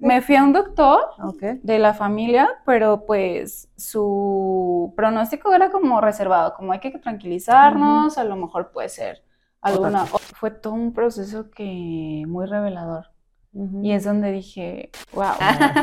Me fui a un doctor Okay. de la familia, pero pues su pronóstico era como reservado, como hay que tranquilizarnos, a lo mejor puede ser alguna... Fue todo un proceso que muy revelador. Y es donde dije, wow.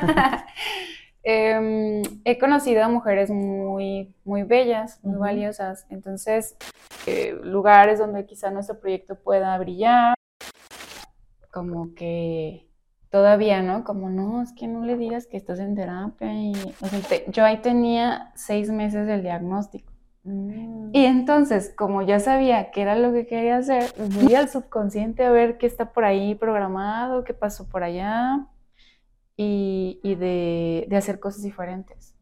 He conocido a mujeres muy, muy bellas, muy valiosas. Entonces, lugares donde quizá nuestro proyecto pueda brillar, como que todavía, ¿no? Como, no, es que no le digas que estás en terapia. Y, o sea, yo ahí tenía 6 meses del diagnóstico. Y entonces, como ya sabía qué era lo que quería hacer, fui al subconsciente a ver qué está por ahí programado, qué pasó por allá, y de hacer cosas diferentes.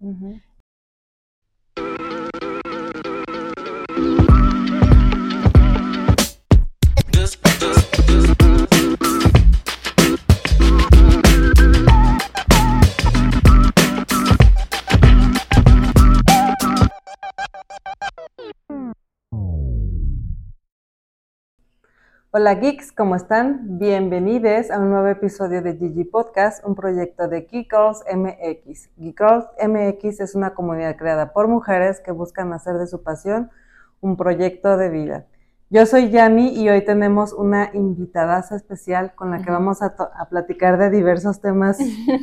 Hola geeks, ¿cómo están? Bienvenidos a un nuevo episodio de Gigi Podcast, un proyecto de Geek Girls MX. Geek Girls MX es una comunidad creada por mujeres que buscan hacer de su pasión un proyecto de vida. Yo soy Yami y hoy tenemos una invitadaza especial con la que vamos a platicar de diversos temas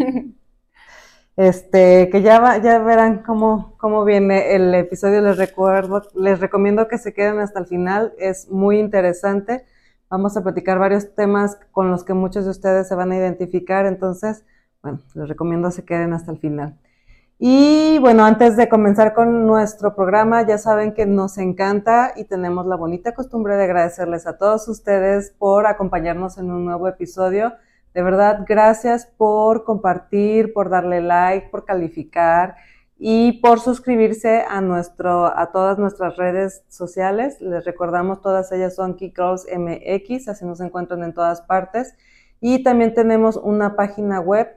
que ya verán cómo viene el episodio. Les recomiendo que se queden hasta el final, es muy interesante. Vamos a platicar varios temas con los que muchos de ustedes se van a identificar, entonces, bueno, les recomiendo que se queden hasta el final. Y bueno, antes de comenzar con nuestro programa, ya saben que nos encanta y tenemos la bonita costumbre de agradecerles a todos ustedes por acompañarnos en un nuevo episodio. De verdad, gracias por compartir, por darle like, por calificar y por suscribirse a todas nuestras redes sociales. Les recordamos, todas ellas son Geek Girls MX, así nos encuentran en todas partes. Y también tenemos una página web,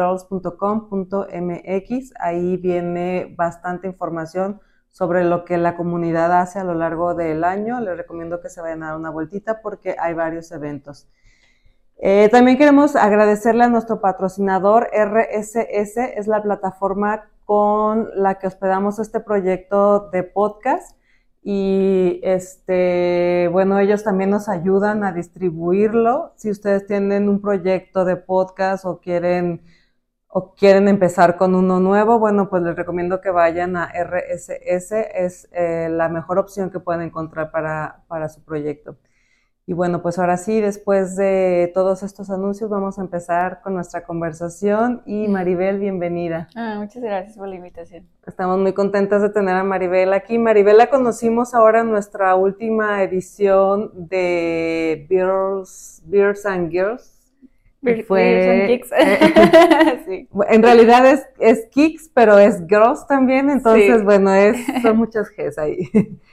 geekgirls.com.mx. Ahí viene bastante información sobre lo que la comunidad hace a lo largo del año. Les recomiendo que se vayan a dar una vueltita porque hay varios eventos. También queremos agradecerle a nuestro patrocinador RSS, es la plataforma con la que hospedamos este proyecto de podcast y bueno, ellos también nos ayudan a distribuirlo. Si ustedes tienen un proyecto de podcast o quieren empezar con uno nuevo, bueno, pues les recomiendo que vayan a RSS, es la mejor opción que pueden encontrar para su proyecto. Y bueno, pues ahora sí, después de todos estos anuncios, vamos a empezar con nuestra conversación. Y Maribel, bienvenida. Muchas gracias por la invitación. Estamos muy contentas de tener a Maribel aquí. Maribel la conocimos ahora en nuestra última edición de Beers and Girls. Beers and Geeks. Sí. En realidad es Geeks, pero es Girls también, entonces, sí. Bueno, son muchas Gs ahí.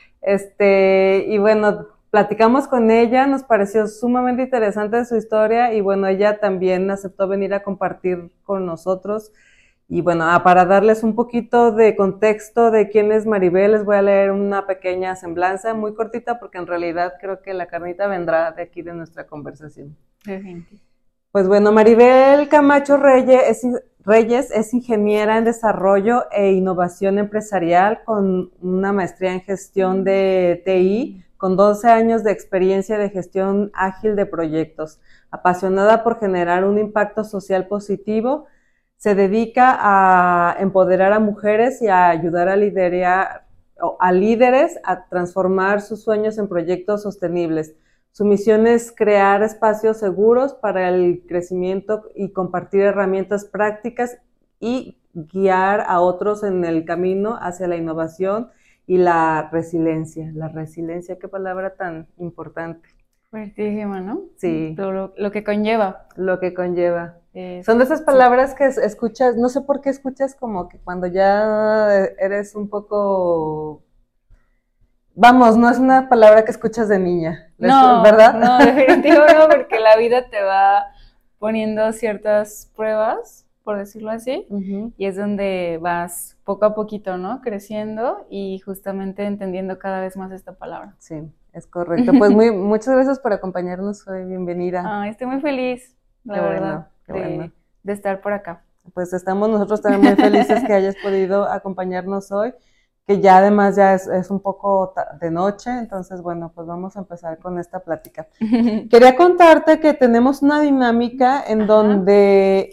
Y bueno, platicamos con ella, nos pareció sumamente interesante su historia y bueno, ella también aceptó venir a compartir con nosotros. Y bueno, para darles un poquito de contexto de quién es Maribel, les voy a leer una pequeña semblanza muy cortita porque en realidad creo que la carnita vendrá de aquí de nuestra conversación. Pues bueno, Maribel Camacho Reyes es ingeniera en desarrollo e innovación empresarial con una maestría en gestión de TI, con 12 años de experiencia de gestión ágil de proyectos. Apasionada por generar un impacto social positivo, se dedica a empoderar a mujeres y a ayudar a líderes a transformar sus sueños en proyectos sostenibles. Su misión es crear espacios seguros para el crecimiento y compartir herramientas prácticas y guiar a otros en el camino hacia la innovación y la resiliencia. La resiliencia, qué palabra tan importante. Fuertísima, ¿no? Sí. Lo que conlleva. Lo que conlleva. Son de esas palabras que escuchas, no sé por qué escuchas como que cuando ya eres un poco... Vamos, no es una palabra que escuchas de niña, no, ¿verdad? No, definitivo no, porque la vida te va poniendo ciertas pruebas, por decirlo así, y es donde vas poco a poquito, ¿no? Creciendo y justamente entendiendo cada vez más esta palabra. Sí, es correcto. Pues muchas gracias por acompañarnos hoy, bienvenida. Estoy muy feliz, la verdad. Qué bueno. de estar por acá. Pues estamos nosotros también muy felices que hayas podido acompañarnos hoy, que ya además ya es un poco de noche, entonces bueno, pues vamos a empezar con esta plática. Quería contarte que tenemos una dinámica en donde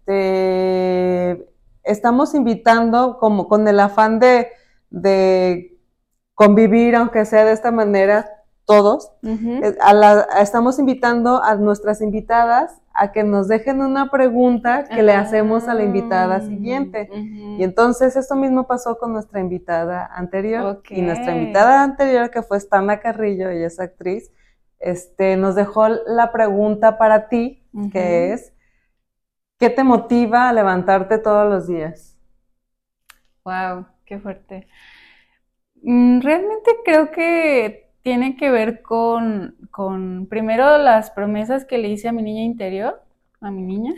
estamos invitando como con el afán de convivir, aunque sea de esta manera, todos. Estamos invitando a nuestras invitadas a que nos dejen una pregunta que le hacemos a la invitada siguiente. Y entonces esto mismo pasó con nuestra invitada anterior. Y nuestra invitada anterior, que fue Stana Carrillo, ella es actriz, nos dejó la pregunta para ti, que es, ¿qué te motiva a levantarte todos los días? Wow, qué fuerte. Realmente creo que tiene que ver con primero las promesas que le hice a mi niña interior, a mi niña,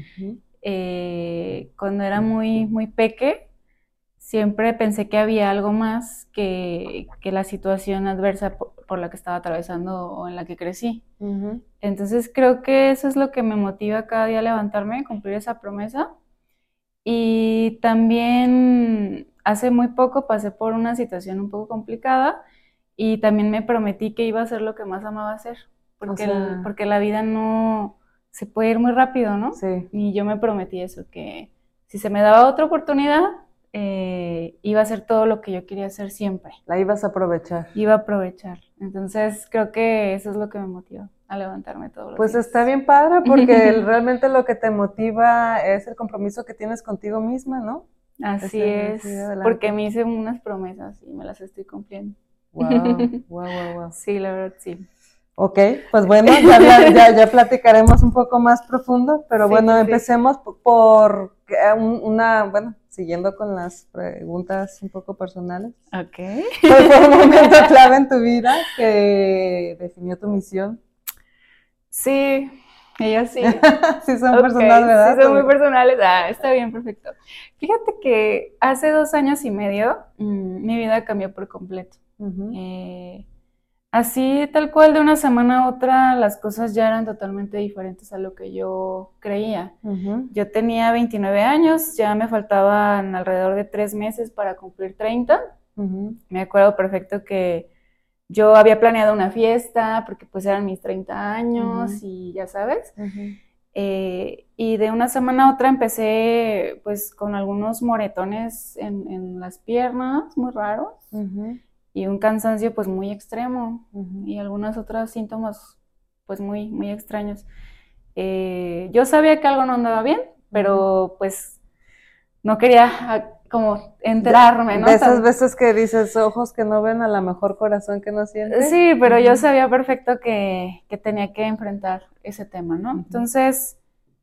cuando era muy, muy peque. Siempre pensé que había algo más que la situación adversa por la que estaba atravesando o en la que crecí. Entonces creo que eso es lo que me motiva cada día a levantarme, cumplir esa promesa. Y también hace muy poco pasé por una situación un poco complicada y también me prometí que iba a hacer lo que más amaba hacer, porque la vida no se puede ir muy rápido, ¿no? Sí. Y yo me prometí eso, que si se me daba otra oportunidad, iba a hacer todo lo que yo quería hacer siempre. La ibas a aprovechar. Iba a aprovechar. Entonces creo que eso es lo que me motiva a levantarme todos los días. Pues está bien padre, porque realmente lo que te motiva es el compromiso que tienes contigo misma, ¿no? Así es, porque me hice unas promesas y me las estoy cumpliendo. Wow. Sí, la verdad, sí. Ok, pues bueno, ya platicaremos un poco más profundo, pero bueno, empecemos por siguiendo con las preguntas un poco personales. Ok. ¿Cuál fue un momento clave en tu vida que definió tu misión? Sí, ellas sí. Sí son personales, ¿verdad? Sí, son muy personales. Está bien, perfecto. Fíjate que hace 2 años y medio mi vida cambió por completo. Así, tal cual, de una semana a otra, las cosas ya eran totalmente diferentes a lo que yo creía. Yo tenía 29 años, ya me faltaban alrededor de 3 meses para cumplir 30. Me acuerdo perfecto que yo había planeado una fiesta porque pues eran mis 30 años y ya sabes. Y de una semana a otra empecé pues con algunos moretones en las piernas, muy raros. Y un cansancio pues muy extremo y algunos otros síntomas pues muy, muy extraños. Yo sabía que algo no andaba bien, pero pues no quería como enterarme, ¿no? De esas veces que dices, ojos que no ven, a lo mejor corazón que no siente. Sí, pero yo sabía perfecto que tenía que enfrentar ese tema, ¿no? Entonces,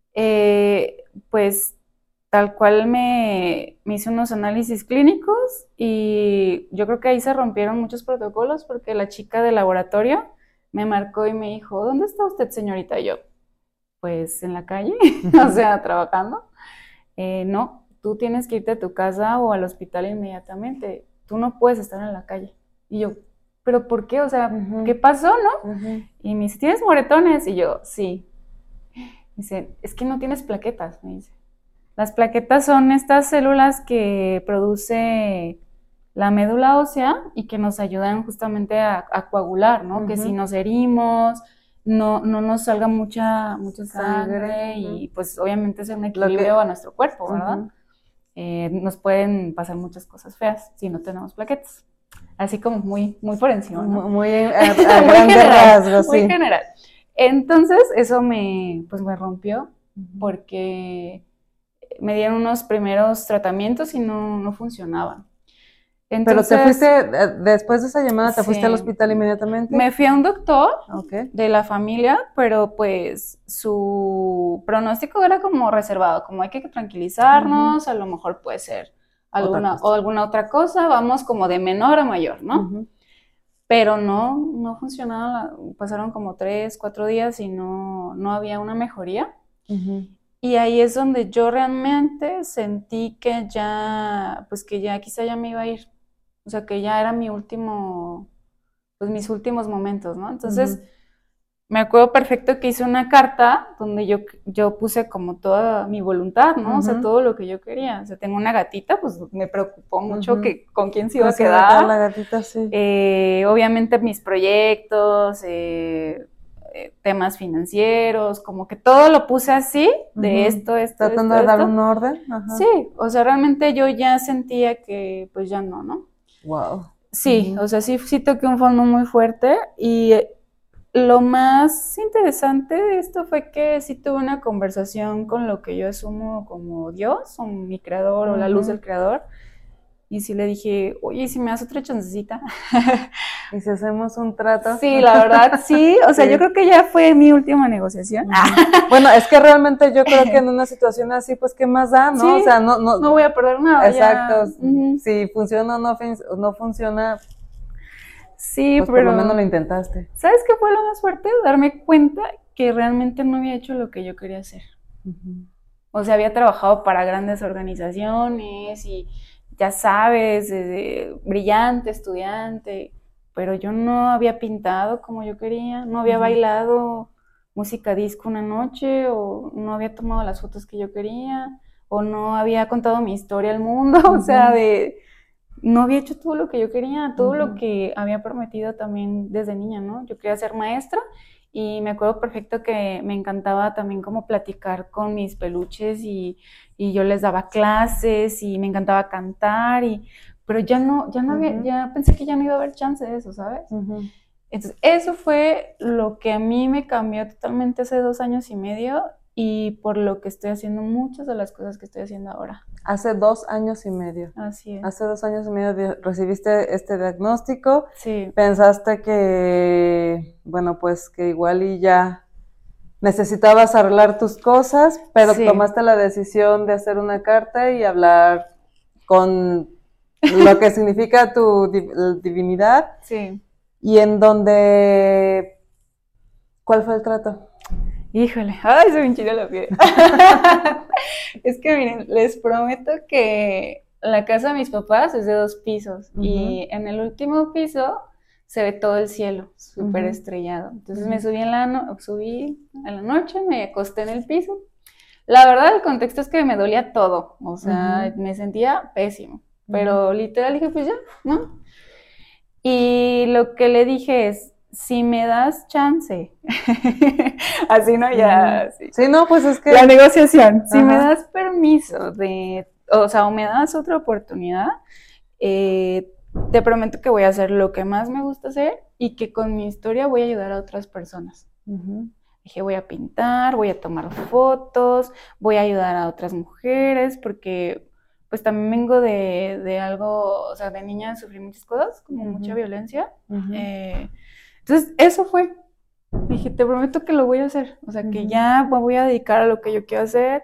pues tal cual me hice unos análisis clínicos y yo creo que ahí se rompieron muchos protocolos porque la chica del laboratorio me marcó y me dijo, ¿dónde está usted, señorita? Y yo, pues en la calle, o sea, trabajando. No, tú tienes que irte a tu casa o al hospital inmediatamente. Tú no puedes estar en la calle. Y yo, ¿pero por qué? O sea, ¿qué pasó, no? Y me dice, ¿tienes moretones? Y yo, sí. Dice, es que no tienes plaquetas, me dice. Las plaquetas son estas células que produce la médula ósea y que nos ayudan justamente a coagular, ¿no? Que si nos herimos, no nos salga mucha sangre y pues obviamente es un equilibrio a nuestro cuerpo, ¿verdad? Nos pueden pasar muchas cosas feas si no tenemos plaquetas. Así como muy, muy por encima, ¿no? Muy a grandes rasgos, sí. Muy general. Entonces eso me rompió porque me dieron unos primeros tratamientos y no funcionaban. Entonces, pero te fuiste, después de esa llamada, ¿te fuiste al hospital inmediatamente? Me fui a un doctor de la familia, pero pues su pronóstico era como reservado, como hay que tranquilizarnos, a lo mmejor puede ser alguna otra cosa, vamos como de menor a mayor, ¿no? Pero no funcionaba, pasaron como 3, 4 días y no había una mejoría. Y ahí es donde yo realmente sentí que ya quizá ya me iba a ir. O sea, que ya era mis últimos momentos, ¿no? Entonces, me acuerdo perfecto que hice una carta donde yo puse como toda mi voluntad, ¿no? O sea, todo lo que yo quería. O sea, tengo una gatita, pues me preocupó mucho que con quién se iba a quedar. La gatita, sí. Obviamente mis proyectos, temas financieros, como que todo lo puse así, de esto. Tratando de dar un orden. Ajá. Sí, o sea, realmente yo ya sentía que pues ya no. Wow. Sí, o sea, sí toqué un fondo muy fuerte y lo más interesante de esto fue que sí tuve una conversación con lo que yo asumo como Dios, o mi creador, o la luz del creador, y sí le dije, oye, si me das otra chancecita. ¿Y si hacemos un trato? Sí, la verdad, sí, o sea, yo creo que ya fue mi última negociación. Bueno, es que realmente yo creo que en una situación así, pues, ¿qué más da, no? Sí, o sea, no voy a perder nada. Exacto, si funciona o no funciona, sí, pues pero por lo menos lo intentaste. ¿Sabes qué fue lo más fuerte? Darme cuenta que realmente no había hecho lo que yo quería hacer. O sea, había trabajado para grandes organizaciones y ya sabes, brillante, estudiante, pero yo no había pintado como yo quería, no había bailado música disco una noche, o no había tomado las fotos que yo quería, o no había contado mi historia al mundo, o sea, no había hecho todo lo que yo quería, todo lo que había prometido también desde niña, ¿no? Yo quería ser maestra y me acuerdo perfecto que me encantaba también como platicar con mis peluches y yo les daba clases y me encantaba cantar, pero ya no había, ya pensé que ya no iba a haber chance de eso, ¿sabes? Entonces, eso fue lo que a mí me cambió totalmente hace 2 años y medio y por lo que estoy haciendo muchas de las cosas que estoy haciendo ahora. Hace 2 años y medio. Así es. Hace 2 años y medio recibiste este diagnóstico. Sí. Pensaste que, bueno, pues que igual y ya necesitabas arreglar tus cosas, pero tomaste la decisión de hacer una carta y hablar con lo que significa tu divinidad. Sí. Y en donde, ¿cuál fue el trato? Híjole, ay, se me enchina la piel. Es que miren, les prometo que la casa de mis papás es de 2 pisos y en el último piso se ve todo el cielo, súper estrellado. Entonces me subí en la noche, me acosté en el piso. La verdad, el contexto es que me dolía todo, o sea, me sentía pésimo, pero literal dije, pues ya, ¿no? Y lo que le dije es, si me das chance, así no, ya. Sí, no, pues es que. La negociación, si me das permiso o me das otra oportunidad, te prometo que voy a hacer lo que más me gusta hacer y que con mi historia voy a ayudar a otras personas. Dije, voy a pintar, voy a tomar fotos, voy a ayudar a otras mujeres, porque pues también vengo de algo, o sea, de niña sufrí muchas cosas, como mucha violencia. Entonces, eso fue. Dije, te prometo que lo voy a hacer. O sea, que ya me voy a dedicar a lo que yo quiero hacer.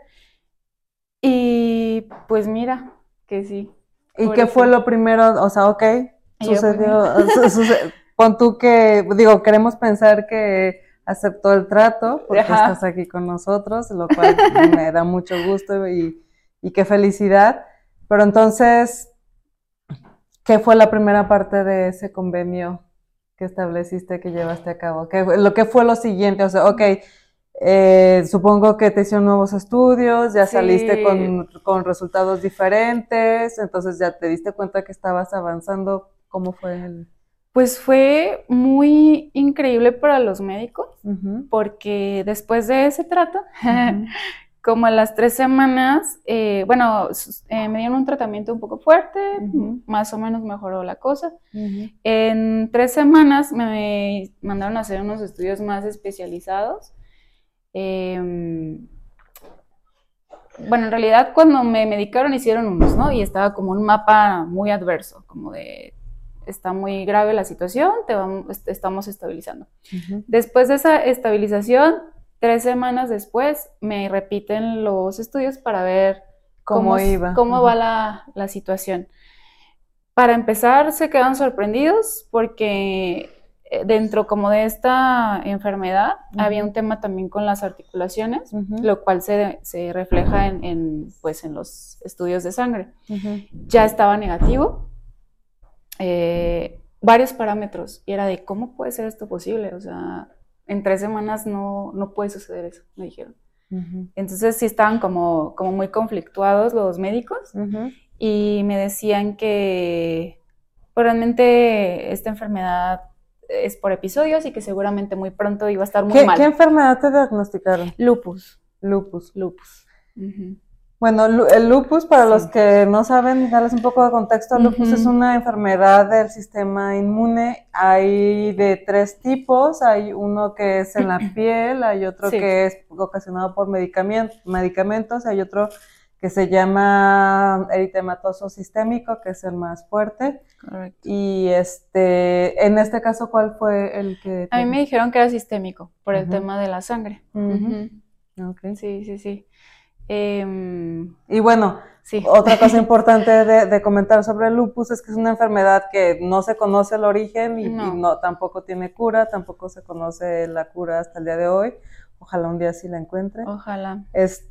Y pues mira, que sí. ¿Y qué fue lo primero? O sea, ok, sucedió. Pon tú que, digo, queremos pensar que aceptó el trato porque estás aquí con nosotros, lo cual me da mucho gusto y qué felicidad. Pero entonces, ¿qué fue la primera parte de ese convenio que estableciste, que llevaste a cabo? ¿Qué fue lo siguiente? O sea, ok, supongo que te hicieron nuevos estudios, ya saliste con resultados diferentes, entonces ya te diste cuenta que estabas avanzando. ¿Cómo fue Pues fue muy increíble para los médicos, porque después de ese trato, como a las 3 semanas, me dieron un tratamiento un poco fuerte, más o menos mejoró la cosa. En 3 semanas me mandaron a hacer unos estudios más especializados. En realidad cuando me medicaron hicieron unos, ¿no? Y estaba como un mapa muy adverso, como de, está muy grave la situación, estamos estabilizando. Después de esa estabilización, 3 semanas después, me repiten los estudios para ver cómo va la situación. Para empezar, se quedan sorprendidos porque dentro como de esta enfermedad había un tema también con las articulaciones, lo cual se refleja en los estudios de sangre. Ya estaba negativo, varios parámetros, y era de, ¿cómo puede ser esto posible? O sea, en 3 semanas no puede suceder eso, me dijeron. Uh-huh. Entonces sí estaban como muy conflictuados los médicos Uh-huh. y me decían que pues, realmente esta enfermedad es por episodios y que seguramente muy pronto iba a estar muy mal. ¿Qué enfermedad te diagnosticaron? Lupus. Lupus. Uh-huh. Bueno, el lupus, para Sí. los que no saben, darles un poco de contexto, el lupus Uh-huh. es una enfermedad del sistema inmune. Hay de 3 tipos, hay uno que es en la piel, hay otro Sí. que es ocasionado por medicamentos, hay otro que se llama eritematoso sistémico, que es el más fuerte. Correcto. Y en este caso, ¿cuál fue el que...? A mí me dijeron que era sistémico, por el Uh-huh. tema de la sangre. Uh-huh. Uh-huh. Okay. Sí. Y bueno, sí. Otra cosa importante de comentar sobre el lupus es que es una enfermedad que no se conoce el origen y tampoco tiene cura, tampoco se conoce la cura hasta el día de hoy. Ojalá un día sí la encuentre. Ojalá.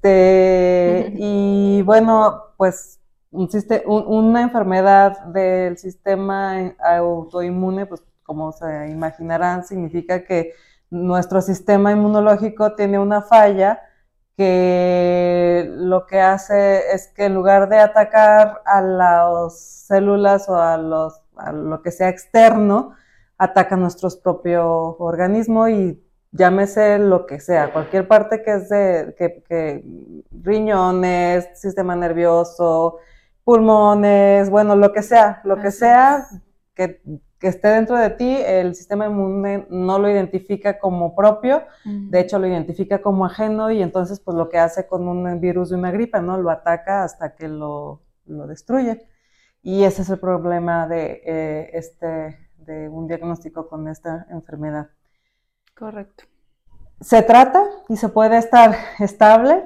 Y bueno, pues una enfermedad del sistema autoinmune, pues como se imaginarán, significa que nuestro sistema inmunológico tiene una falla que lo que hace es que en lugar de atacar a las células o a lo que sea externo, ataca nuestro propio organismo y llámese lo que sea, cualquier parte que es que riñones, sistema nervioso, pulmones, bueno, lo que sea que esté dentro de ti, el sistema inmune no lo identifica como propio, de hecho lo identifica como ajeno y entonces pues lo que hace con un virus de una gripa, ¿no? Lo ataca hasta que lo destruye. Y ese es el problema de un diagnóstico con esta enfermedad. Correcto. Se trata y se puede estar estable.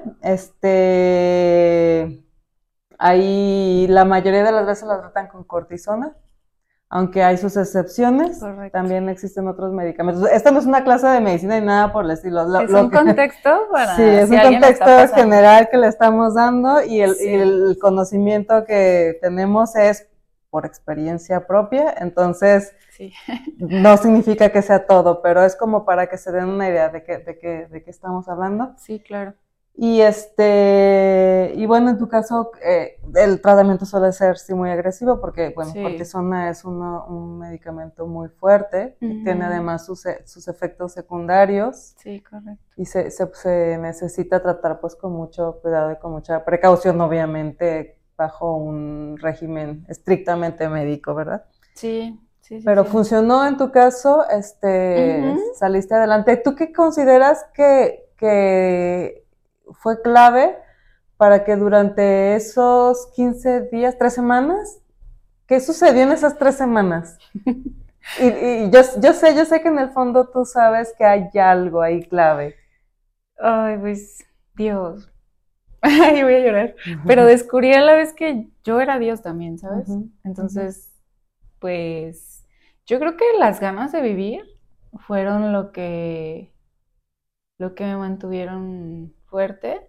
Ahí la mayoría de las veces la tratan con cortisona, aunque hay sus excepciones. Correcto. También existen otros medicamentos. Esta no es una clase de medicina ni nada por el estilo. Es un contexto para... Sí, es un contexto general que le estamos dando y el conocimiento que tenemos es por experiencia propia, entonces no significa que sea todo, pero es como para que se den una idea de qué estamos hablando. Sí, claro. Y bueno, en tu caso, el tratamiento suele ser muy agresivo porque, bueno, cortisona es un medicamento muy fuerte, tiene además sus efectos secundarios. Sí, correcto. Y se necesita tratar pues con mucho cuidado y con mucha precaución, obviamente, bajo un régimen estrictamente médico, ¿verdad? Sí. Pero funcionó en tu caso, saliste adelante. ¿Tú qué consideras que fue clave para que durante esos 15 días, 3 semanas, qué sucedió en esas 3 semanas? Y yo sé que en el fondo tú sabes que hay algo ahí clave. Ay, pues, Dios. Ay, voy a llorar. Pero descubrí a la vez que yo era Dios también, ¿sabes? Entonces, pues, yo creo que las ganas de vivir fueron lo que me mantuvieron fuerte.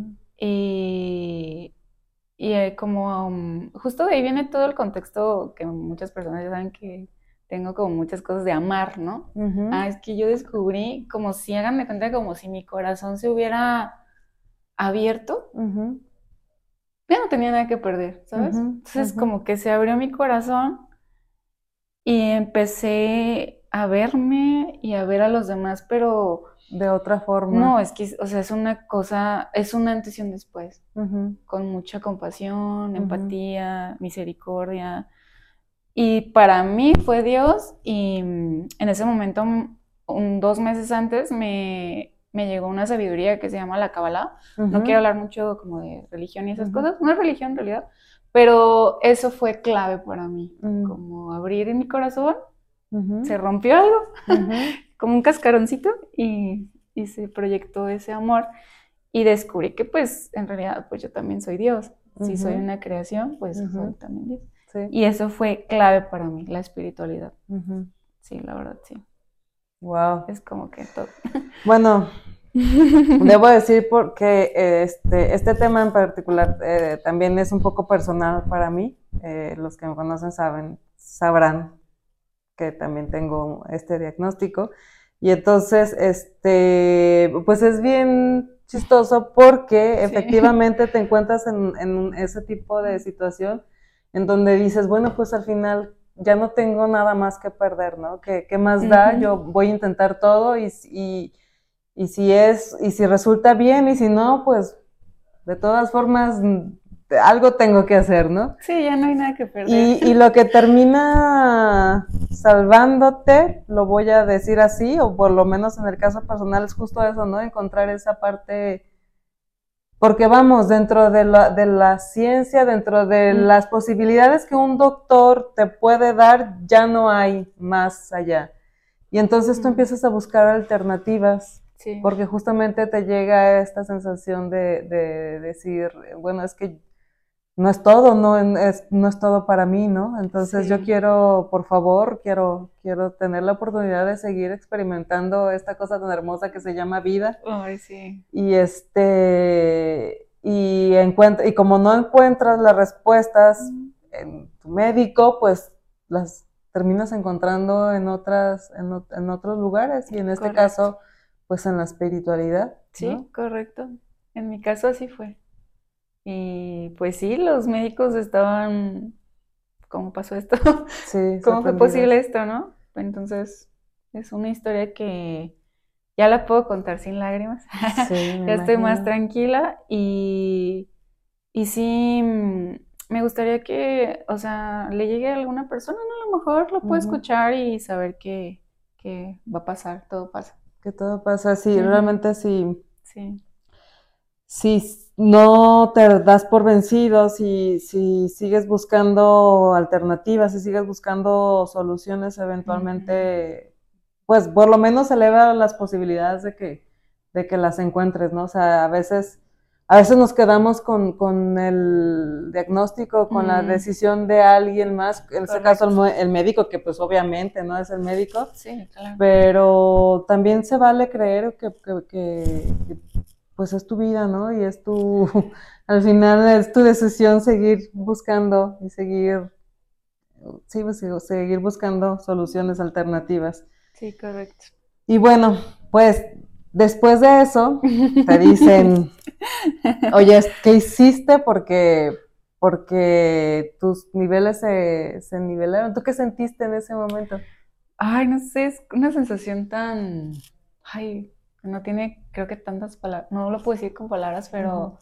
Y como justo de ahí viene todo el contexto que muchas personas ya saben que tengo como muchas cosas de amar, ¿no? Es que yo descubrí como si, hagan de cuenta, como si mi corazón se hubiera abierto. Ya no tenía nada que perder, ¿sabes? Entonces como que se abrió mi corazón y empecé a verme y a ver a los demás, pero... de otra forma. No, es que, o sea, es una cosa, es un antes y un después, con mucha compasión, empatía, misericordia. Y para mí fue Dios y en ese momento, 2 meses antes, me llegó una sabiduría que se llama la Kabbalah. No quiero hablar mucho como de religión y esas cosas, no es religión en realidad, pero eso fue clave para mí, como abrir mi corazón, se rompió algo, como un cascaroncito y se proyectó ese amor y descubrí que pues en realidad pues yo también soy Dios. Si soy una creación, pues soy también Dios. Sí. Y eso fue clave para mí, la espiritualidad. Sí, la verdad, sí. Wow. Es como que todo. Bueno, debo decir porque este tema en particular también es un poco personal para mí. Los que me conocen sabrán que también tengo este diagnóstico. Y entonces, pues es bien chistoso porque efectivamente te encuentras en ese tipo de situación en donde dices, bueno, pues al final ya no tengo nada más que perder, ¿no? ¿Qué más da? Yo voy a intentar todo y si resulta bien y si no, pues de todas formas algo tengo que hacer, ¿no? Sí, ya no hay nada que perder. Y lo que termina salvándote, lo voy a decir así, o por lo menos en el caso personal es justo eso, ¿no? Encontrar esa parte, porque vamos, dentro de la ciencia, dentro de las posibilidades que un doctor te puede dar, ya no hay más allá. Y entonces tú empiezas a buscar alternativas, sí. porque justamente te llega esta sensación de decir, bueno, es que no es todo, no es todo para mí, ¿no? Entonces Sí. yo quiero, por favor, quiero tener la oportunidad de seguir experimentando esta cosa tan hermosa que se llama vida. Ay, sí. Y y como no encuentras las respuestas en tu médico, pues las terminas encontrando en otros lugares, y en este Correcto. caso, pues en la espiritualidad, Sí, ¿no? correcto. En mi caso así fue. Y pues sí, los médicos estaban, ¿cómo pasó esto? Sí, ¿Cómo fue sorprendidos. posible esto, no? Entonces, es una historia que ya la puedo contar sin lágrimas. Sí, me Ya estoy más imagino. tranquila y sí, me gustaría que, o sea, le llegue a alguna persona, ¿no? A lo mejor lo puede escuchar y saber que va a pasar, todo pasa. Que todo pasa así, realmente sí. Sí. Si no te das por vencido, si sigues buscando alternativas, si sigues buscando soluciones, eventualmente, pues por lo menos eleva las posibilidades de que las encuentres, ¿no? O sea, a veces nos quedamos con el diagnóstico, con la decisión de alguien más, en este caso el médico, que pues obviamente no es el médico, sí, claro. Pero también se vale creer que pues es tu vida, ¿no? Y al final es tu decisión seguir buscando y seguir buscando soluciones alternativas. Sí, correcto. Y bueno, pues después de eso te dicen, oye, ¿qué hiciste? Porque tus niveles se nivelaron. ¿Tú qué sentiste en ese momento? Ay, no sé, es una sensación tan, ay, no tiene, creo que tantas palabras, no lo puedo decir con palabras, pero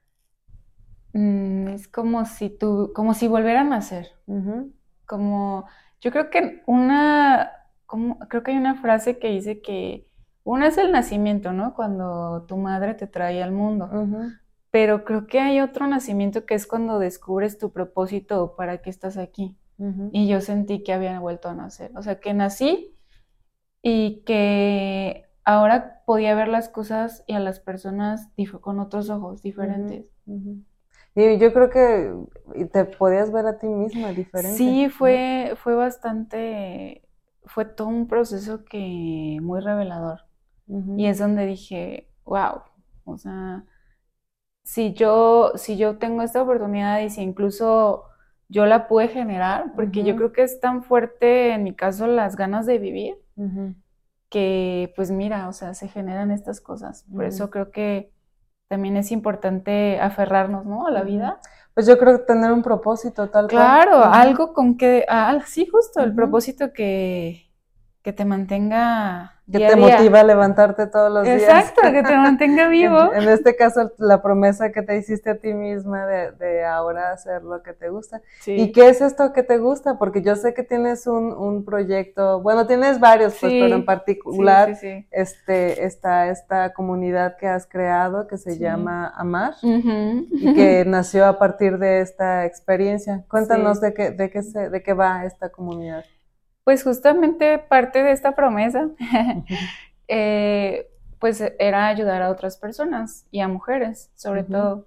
es como si volvieran a nacer. Como, yo creo que creo que hay una frase que dice que una es el nacimiento, ¿no? Cuando tu madre te trae al mundo. Pero creo que hay otro nacimiento que es cuando descubres tu propósito, para qué estás aquí. Y yo sentí que había vuelto a nacer. O sea, que nací y que ahora podía ver las cosas y a las personas con otros ojos diferentes. Y yo creo que te podías ver a ti misma diferente. Sí, fue bastante, fue todo un proceso que muy revelador. Y es donde dije, wow, o sea, si yo tengo esta oportunidad y si incluso yo la pude generar, porque yo creo que es tan fuerte en mi caso las ganas de vivir, que pues mira, o sea, se generan estas cosas. Por eso creo que también es importante aferrarnos, ¿no? A la vida. Pues yo creo que tener un propósito tal cual. Claro, algo con que, sí, justo, el propósito que te mantenga Que día te a día. motiva a levantarte todos los días. Exacto, que te mantenga vivo. En este caso, la promesa que te hiciste a ti misma de ahora hacer lo que te gusta. Sí. ¿Y qué es esto que te gusta? Porque yo sé que tienes un proyecto, bueno, tienes varios, pues, pero en particular está esta comunidad que has creado que se llama Amar y que nació a partir de esta experiencia. Cuéntanos de qué va esta comunidad. Pues justamente parte de esta promesa, pues era ayudar a otras personas y a mujeres, sobre todo.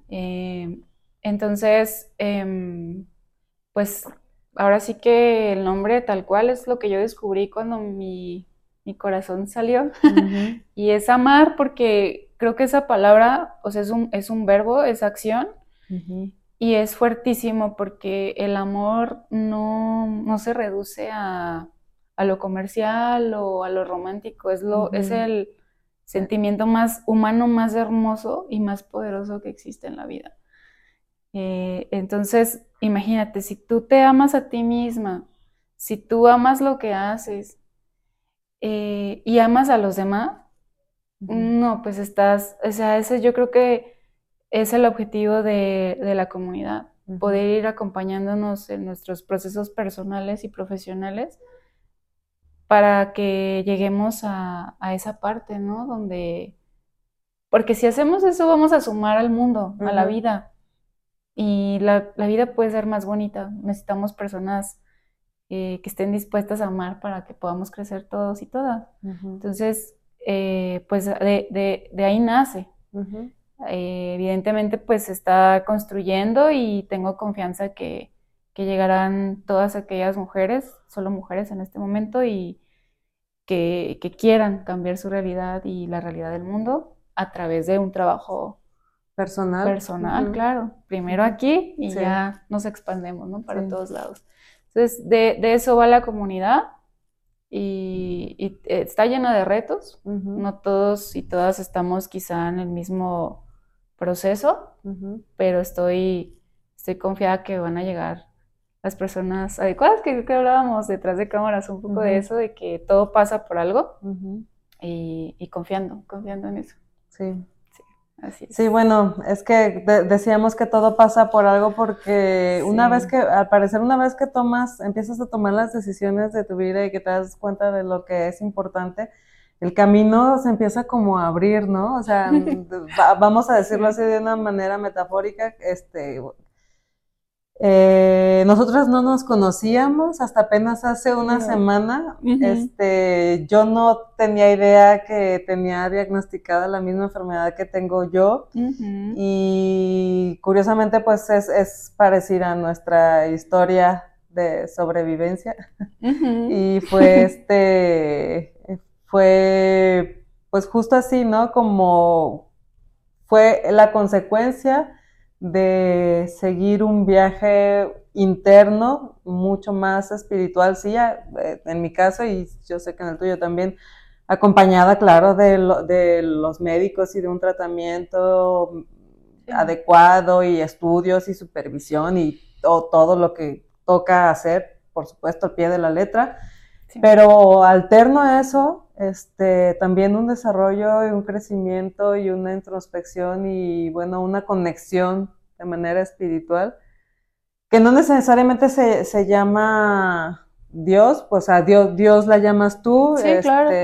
Entonces, pues ahora sí que el nombre tal cual es lo que yo descubrí cuando mi corazón salió. Y es amar, porque creo que esa palabra, o sea, es un verbo, es acción. Y es fuertísimo porque el amor no se reduce a a lo comercial o a lo romántico, es Ujú. el sentimiento más humano, más hermoso y más poderoso que existe en la vida. Entonces, imagínate, si tú te amas a ti misma, si tú amas lo que haces y amas a los demás, Ujú. no, pues o sea, ese yo creo que es el objetivo de la comunidad, Ujú. poder ir acompañándonos en nuestros procesos personales y profesionales para que lleguemos a esa parte, ¿no? Porque si hacemos eso vamos a sumar al mundo, a la Ujú. vida, y la vida puede ser más bonita. Necesitamos personas que estén dispuestas a amar para que podamos crecer todos y todas. Ujú. Entonces, pues de ahí nace. Ujú. Evidentemente, pues se está construyendo y tengo confianza que llegarán todas aquellas mujeres, solo mujeres en este momento, y que quieran cambiar su realidad y la realidad del mundo a través de un trabajo Personal. personal, Ujú. claro. Primero Ujú. aquí y Sí, ya nos expandemos, ¿no? Para sí. todos lados. Entonces, de eso va la comunidad y está llena de retos. Ujú. No todos y todas estamos quizá en el mismo proceso, Ujú. pero estoy confiada que van a llegar las personas adecuadas, que hablábamos detrás de cámaras un poco de Ujú. eso, de que todo pasa por algo Ujú. y confiando en eso. Sí. Sí, así Sí, es. bueno, es que decíamos que todo pasa por algo porque una vez Sí. que, al parecer, una vez que empiezas a tomar las decisiones de tu vida y que te das cuenta de lo que es importante, el camino se empieza como a abrir, ¿no? O sea, vamos a decirlo Sí. así de una manera metafórica, nosotras no nos conocíamos hasta apenas hace una No. semana. Ujú. Yo no tenía idea que tenía diagnosticada la misma enfermedad que tengo yo Ujú. y curiosamente pues es parecida a nuestra historia de sobrevivencia Ujú. y fue pues justo así, ¿no? Como fue la consecuencia de seguir un viaje interno mucho más espiritual, sí, en mi caso y yo sé que en el tuyo también, acompañada, claro, de los médicos y de un tratamiento Sí. adecuado y estudios y supervisión y todo lo que toca hacer, por supuesto, al pie de la letra. Sí. Pero alterno a eso, también un desarrollo y un crecimiento y una introspección y, bueno, una conexión de manera espiritual, que no necesariamente se llama Dios, pues a Dios la llamas tú, Sí, claro.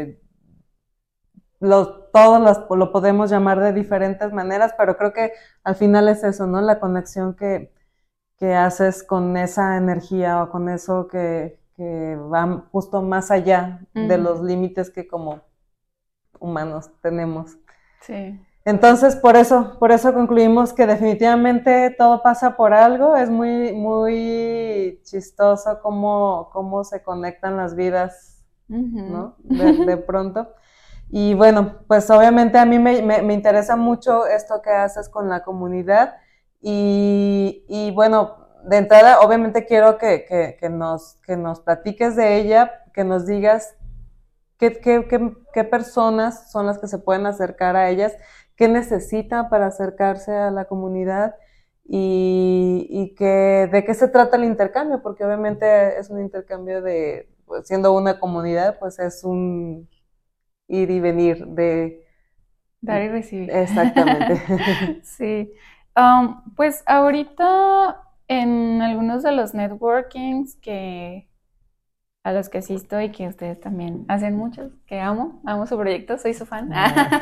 lo podemos llamar de diferentes maneras, pero creo que al final es eso, ¿no? La conexión que haces con esa energía o con eso que va justo más allá de los Ujú. límites que como humanos tenemos. Sí. Entonces, por eso concluimos que definitivamente todo pasa por algo. Es muy, muy chistoso cómo se conectan las vidas, Ujú. ¿no? De pronto. Y bueno, pues obviamente a mí me interesa mucho esto que haces con la comunidad y bueno, de entrada obviamente quiero que nos platiques de ella, que nos digas qué personas son las que se pueden acercar a ellas, qué necesita para acercarse a la comunidad y de qué se trata el intercambio, porque obviamente es un intercambio pues, siendo una comunidad, pues es un ir y venir de... Dar y recibir. Exactamente. Sí. Pues ahorita en algunos de los networkings a los que asisto y que ustedes también hacen muchos, que amo su proyecto, soy su fan.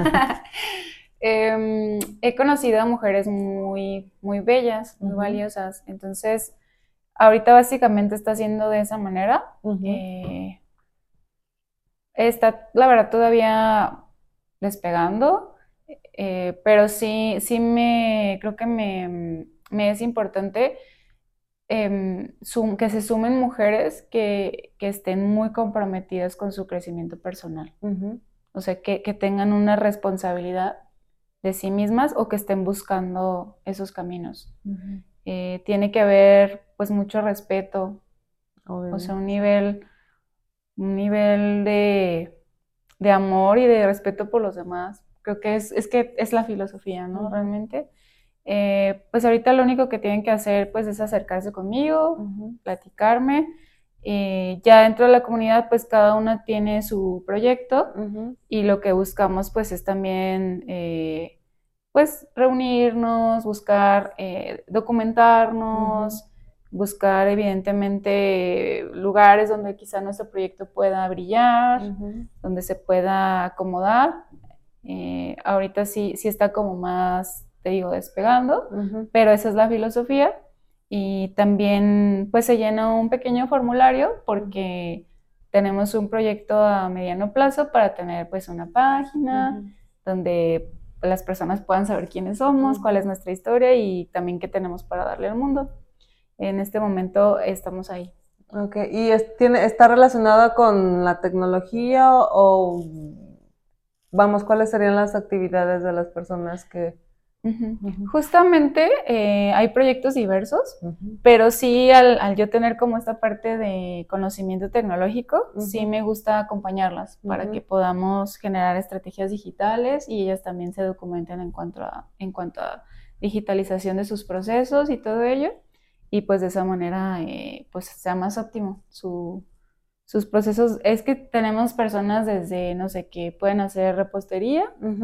He conocido a mujeres muy bellas, muy Ujú. valiosas. Entonces, ahorita básicamente está haciendo de esa manera. Ujú. Está, la verdad, todavía despegando, pero creo que me es importante que se sumen mujeres que estén muy comprometidas con su crecimiento personal. Ujú. O sea, que tengan una responsabilidad de sí mismas o que estén buscando esos caminos. Ujú. Tiene que haber pues mucho respeto, o sea, Obviamente. un nivel un nivel de amor y de respeto por los demás. Creo que es la filosofía, ¿no? Realmente. Pues ahorita lo único que tienen que hacer pues es acercarse conmigo, platicarme. Ya dentro de la comunidad pues cada una tiene su proyecto y lo que buscamos pues es también pues reunirnos, buscar documentarnos, buscar evidentemente lugares donde quizá nuestro proyecto pueda brillar, donde se pueda acomodar. Ahorita sí está como más, te digo, despegando, pero esa es la filosofía. Y también pues se llena un pequeño formulario porque tenemos un proyecto a mediano plazo para tener pues una página donde las personas puedan saber quiénes somos, cuál es nuestra historia y también qué tenemos para darle al mundo. En este momento estamos ahí. Ok, ¿y está relacionada con la tecnología o vamos, cuáles serían las actividades de las personas que... Justamente hay proyectos diversos, pero sí al yo tener como esta parte de conocimiento tecnológico, sí me gusta acompañarlas para que podamos generar estrategias digitales y ellas también se documenten en cuanto a digitalización de sus procesos y todo ello, y pues de esa manera pues sea más óptimo sus procesos. Es que tenemos personas desde, no sé, que pueden hacer repostería,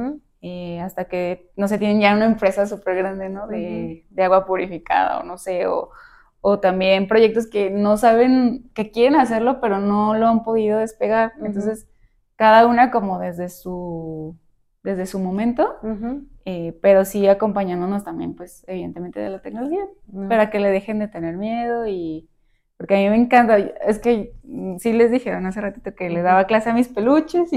hasta que, no sé, tienen ya una empresa súper grande, ¿no? De agua purificada o no sé, o también proyectos que no saben, que quieren hacerlo, pero no lo han podido despegar. Entonces, cada una como desde su momento, pero sí acompañándonos también, pues, evidentemente de la tecnología, para que le dejen de tener miedo y... Porque a mí me encanta, es que sí les dijeron hace ratito que le daba clase a mis peluches y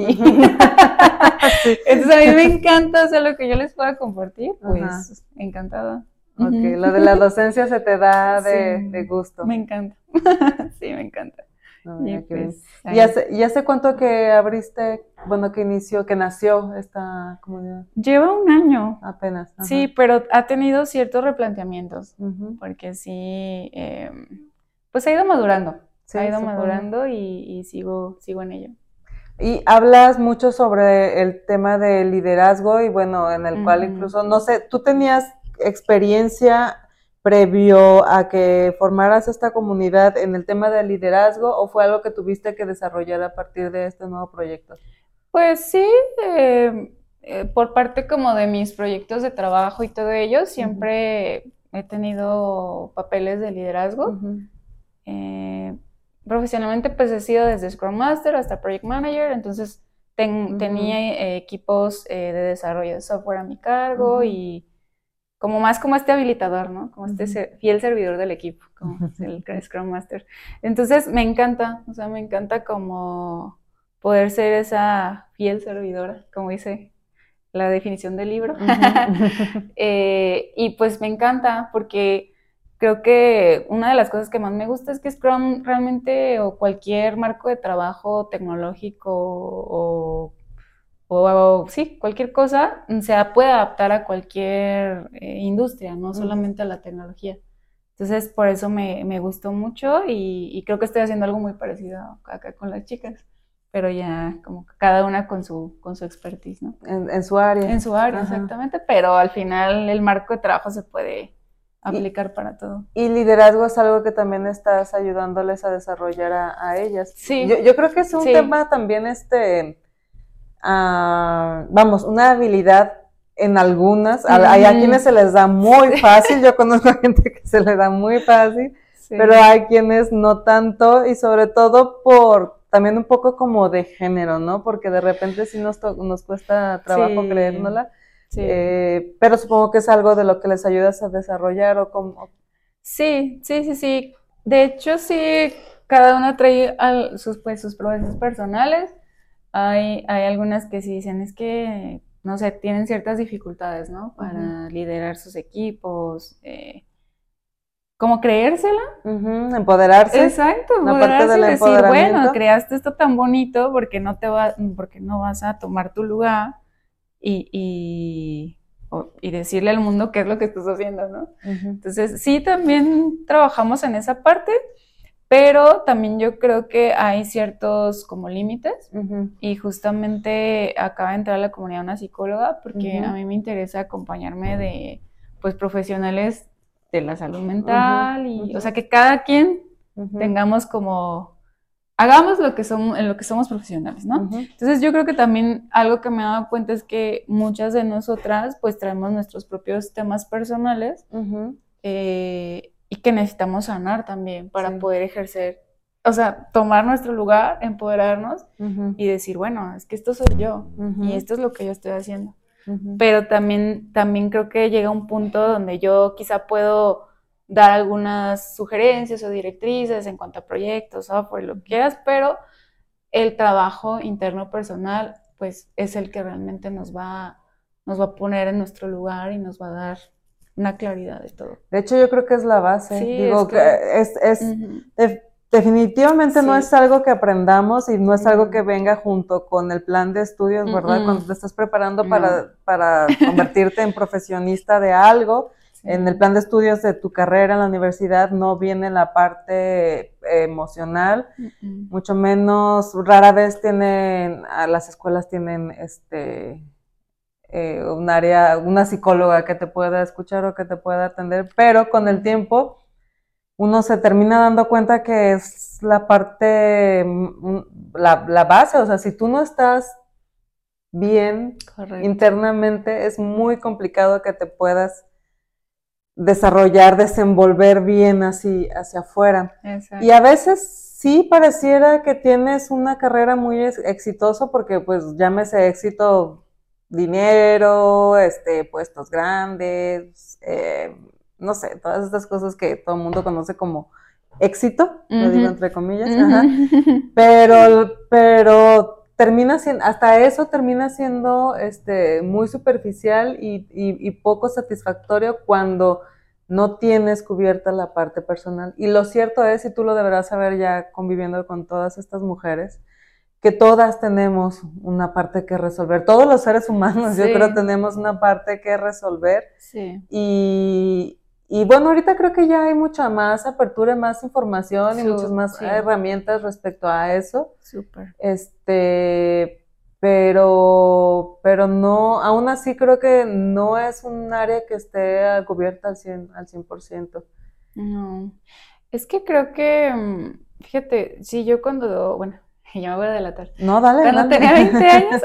entonces a mí me encanta hacer lo que yo les pueda compartir, pues encantada. Ok, lo de la docencia se te da de gusto. Me encanta, sí, me encanta. Y pues, ¿Y hace cuánto que abriste, bueno, que nació esta comunidad? Lleva un año. Apenas. Sí, pero ha tenido ciertos replanteamientos, porque sí... pues ha ido madurando, sí, y sigo en ello. Y hablas mucho sobre el tema de liderazgo y bueno, en el cual incluso, no sé, ¿tú tenías experiencia previo a que formaras esta comunidad en el tema del liderazgo o fue algo que tuviste que desarrollar a partir de este nuevo proyecto? Pues sí, por parte como de mis proyectos de trabajo y todo ello, siempre he tenido papeles de liderazgo. Profesionalmente pues he sido desde Scrum Master hasta Project Manager, entonces tenía equipos de desarrollo de software a mi cargo y como más como este habilitador, ¿no? Como este fiel servidor del equipo, como el Scrum Master. Entonces me encanta, o sea, me encanta como poder ser esa fiel servidora, como dice la definición del libro. Y pues me encanta porque creo que una de las cosas que más me gusta es que Scrum realmente, o cualquier marco de trabajo tecnológico o sí, cualquier cosa, se puede adaptar a cualquier industria, no solamente a la tecnología. Entonces, por eso me gustó mucho y creo que estoy haciendo algo muy parecido acá con las chicas, pero ya como cada una con su expertise, ¿no? En su área. En su área, exactamente, pero al final el marco de trabajo se puede aplicar para todo. Y liderazgo es algo que también estás ayudándoles a desarrollar a ellas. Sí. Yo creo que es un tema también, vamos, una habilidad en algunas. Hay a quienes se les da muy fácil, yo conozco a gente que se le da muy fácil, pero hay quienes no tanto y sobre todo por también un poco como de género, ¿no? Porque de repente sí nos cuesta trabajo creérnosla. Sí. Pero supongo que es algo de lo que les ayudas a desarrollar o como... Sí. De hecho, sí, cada una trae sus procesos personales. Hay algunas que sí dicen, es que, no sé, tienen ciertas dificultades, ¿no? Para liderar sus equipos, como creérsela. Empoderarse. Exacto, empoderarse y decir, bueno, creaste esto tan bonito porque no vas a tomar tu lugar y decirle al mundo qué es lo que estás haciendo, ¿no? Entonces, sí, también trabajamos en esa parte, pero también yo creo que hay ciertos como límites Ujú. y justamente acaba de entrar a la comunidad una psicóloga porque Ujú. a mí me interesa acompañarme de pues profesionales de la salud mental y o sea que cada quien Ujú. tengamos como hagamos lo que somos en lo que somos profesionales, ¿no? Ujú. Entonces yo creo que también algo que me he dado cuenta es que muchas de nosotras pues traemos nuestros propios temas personales Ujú. y que necesitamos sanar también para Sí. poder ejercer, o sea, tomar nuestro lugar, empoderarnos Ujú. y decir, bueno, es que esto soy yo Ujú. y esto es lo que yo estoy haciendo. Ujú. Pero también creo que llega un punto donde yo quizá puedo dar algunas sugerencias o directrices en cuanto a proyectos, software, lo que quieras, pero el trabajo interno personal, pues es el que realmente nos va a poner en nuestro lugar y nos va a dar una claridad de todo. De hecho, yo creo que es la base. Sí, Digo, es que que... es Ujú. definitivamente no Sí. es algo que aprendamos y no es algo que No. venga junto con el plan de estudios, ¿verdad? Cuando te estás preparando No. para convertirte en profesionista de algo, Sí. en el plan de estudios de tu carrera en la universidad no viene la parte emocional, mucho menos, rara vez las escuelas tienen un área, una psicóloga que te pueda escuchar o que te pueda atender, pero con el tiempo uno se termina dando cuenta que es la parte, la base, o sea, si tú no estás bien Correcto. internamente, es muy complicado que te puedas desarrollar, desenvolver bien así hacia afuera. Exacto. Y a veces sí pareciera que tienes una carrera muy exitosa porque pues llámese éxito, dinero, puestos grandes, no sé, todas estas cosas que todo el mundo conoce como éxito, lo digo entre comillas, ajá. Pero termina siendo, hasta eso termina siendo muy superficial y poco satisfactorio cuando no tienes cubierta la parte personal. Y lo cierto es, y tú lo deberás saber ya conviviendo con todas estas mujeres, que todas tenemos una parte que resolver. Todos los seres humanos, yo creo, tenemos una parte que resolver. Sí. Y bueno, ahorita creo que ya hay mucha más apertura, más información y muchas más herramientas respecto a eso. Súper. Pero no, aún así creo que no es un área que esté cubierta al 100%. No. Es que creo que, fíjate, sí, yo cuando, bueno, ya me voy a delatar. No, dale, Cuando dale. tenía 20 años,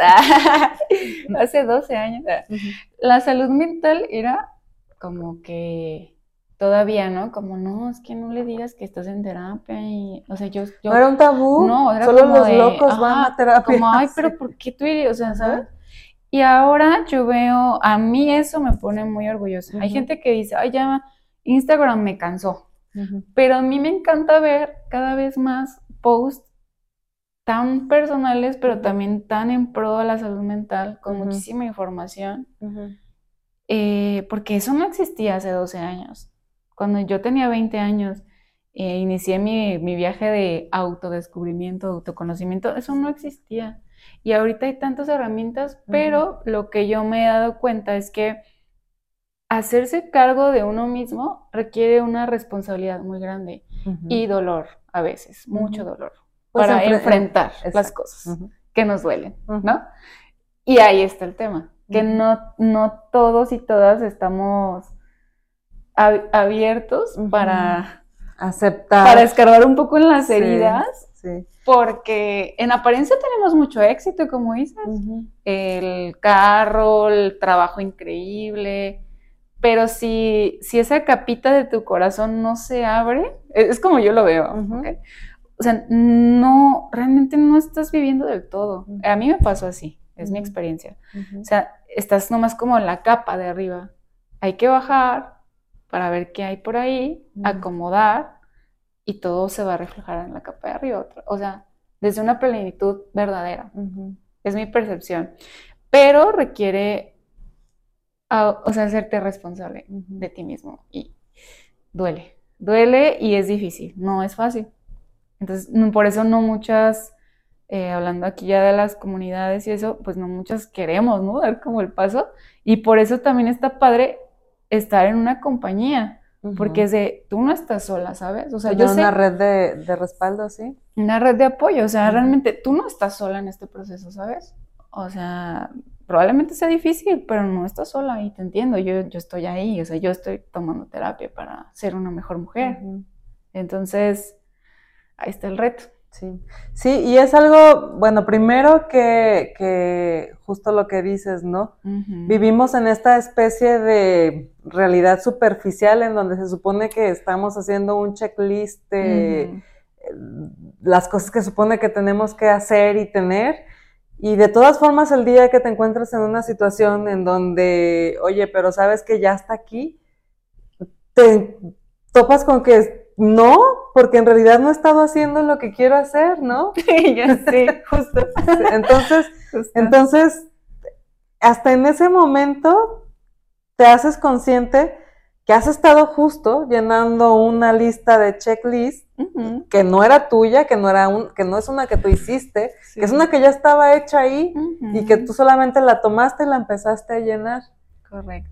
hace 12 años, la salud mental era como que todavía, ¿no? Como, no, es que no le digas que estás en terapia y, o sea, No era un tabú, no, era solo como los de, locos van a terapia. como, ay, sí. pero ¿por qué tú irías? O sea, ¿sabes? Y ahora yo veo, a mí eso me pone muy orgullosa. Hay gente que dice, ay, ya Instagram me cansó. Pero a mí me encanta ver cada vez más posts tan personales, pero también tan en pro de la salud mental, con muchísima información, porque eso no existía hace 12 años. Cuando yo tenía 20 años, inicié mi viaje de autodescubrimiento, autoconocimiento, eso no existía. Y ahorita hay tantas herramientas, pero lo que yo me he dado cuenta es que hacerse cargo de uno mismo requiere una responsabilidad muy grande y dolor a veces, mucho dolor, pues para enfrentar las cosas que nos duelen, ¿no? Y ahí está el tema, que no todos y todas estamos abiertos para aceptar, para escarbar un poco en las heridas, porque en apariencia tenemos mucho éxito, como dices, el carro, el trabajo increíble, pero si esa capita de tu corazón no se abre, es como yo lo veo, ¿okay? O sea, no, realmente no estás viviendo del todo. A mí me pasó así, es mi experiencia. O sea, estás nomás como en la capa de arriba. Hay que bajar para ver qué hay por ahí, acomodar, y todo se va a reflejar en la capa de arriba. O sea, desde una plenitud verdadera. Es mi percepción. Pero requiere, o sea, hacerte responsable de ti mismo. Y duele y es difícil, no es fácil. Entonces, por eso no muchas, hablando aquí ya de las comunidades y eso, pues no muchas queremos, ¿no? Dar como el paso. Y por eso también está padre estar en una compañía, porque es de, tú no estás sola, ¿sabes? O sea, Tener yo sé... una red de respaldo, ¿sí? Una red de apoyo, o sea, realmente tú no estás sola en este proceso, ¿sabes? O sea, probablemente sea difícil, pero no estás sola y te entiendo, yo estoy ahí, o sea, yo estoy tomando terapia para ser una mejor mujer. Entonces, ahí está el reto. Sí, sí, y es algo, bueno, primero que justo lo que dices, ¿no? Vivimos en esta especie de realidad superficial en donde se supone que estamos haciendo un checklist de las cosas que supone que tenemos que hacer y tener, y de todas formas el día que te encuentras en una situación en donde, oye, pero sabes que ya está aquí, te topas con que no, porque en realidad no he estado haciendo lo que quiero hacer, ¿no? Ya sé, justo. Entonces, hasta en ese momento te haces consciente que has estado justo llenando una lista de checklist que no era tuya, que no es una que tú hiciste, que es una que ya estaba hecha ahí y que tú solamente la tomaste y la empezaste a llenar. Correcto.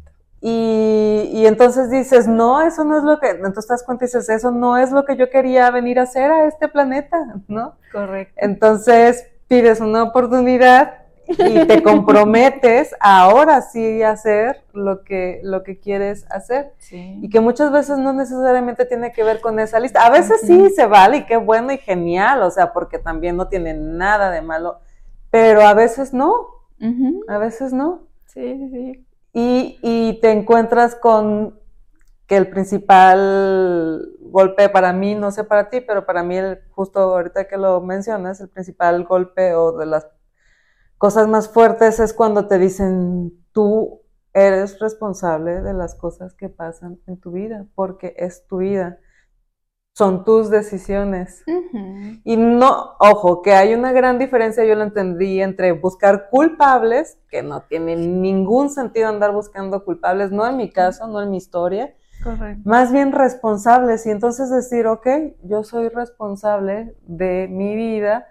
Y entonces dices, no, eso no es lo que, entonces te das cuenta y dices, eso no es lo que yo quería venir a hacer a este planeta, ¿no? Correcto. Entonces pides una oportunidad y te comprometes a ahora sí hacer lo que quieres hacer. Sí. Y que muchas veces no necesariamente tiene que ver con esa lista. A veces sí se vale y qué bueno y genial, o sea, porque también no tiene nada de malo, pero a veces no, a veces no. Sí, sí. Y te encuentras con que el principal golpe para mí, no sé para ti, pero para mí, justo ahorita que lo mencionas, el principal golpe o de las cosas más fuertes es cuando te dicen, tú eres responsable de las cosas que pasan en tu vida, porque es tu vida. Son tus decisiones. Y no, ojo, que hay una gran diferencia, yo lo entendí, entre buscar culpables, que no tiene ningún sentido andar buscando culpables, no en mi caso, no en mi historia. Correcto. Más bien responsables, y entonces decir, ok, yo soy responsable de mi vida,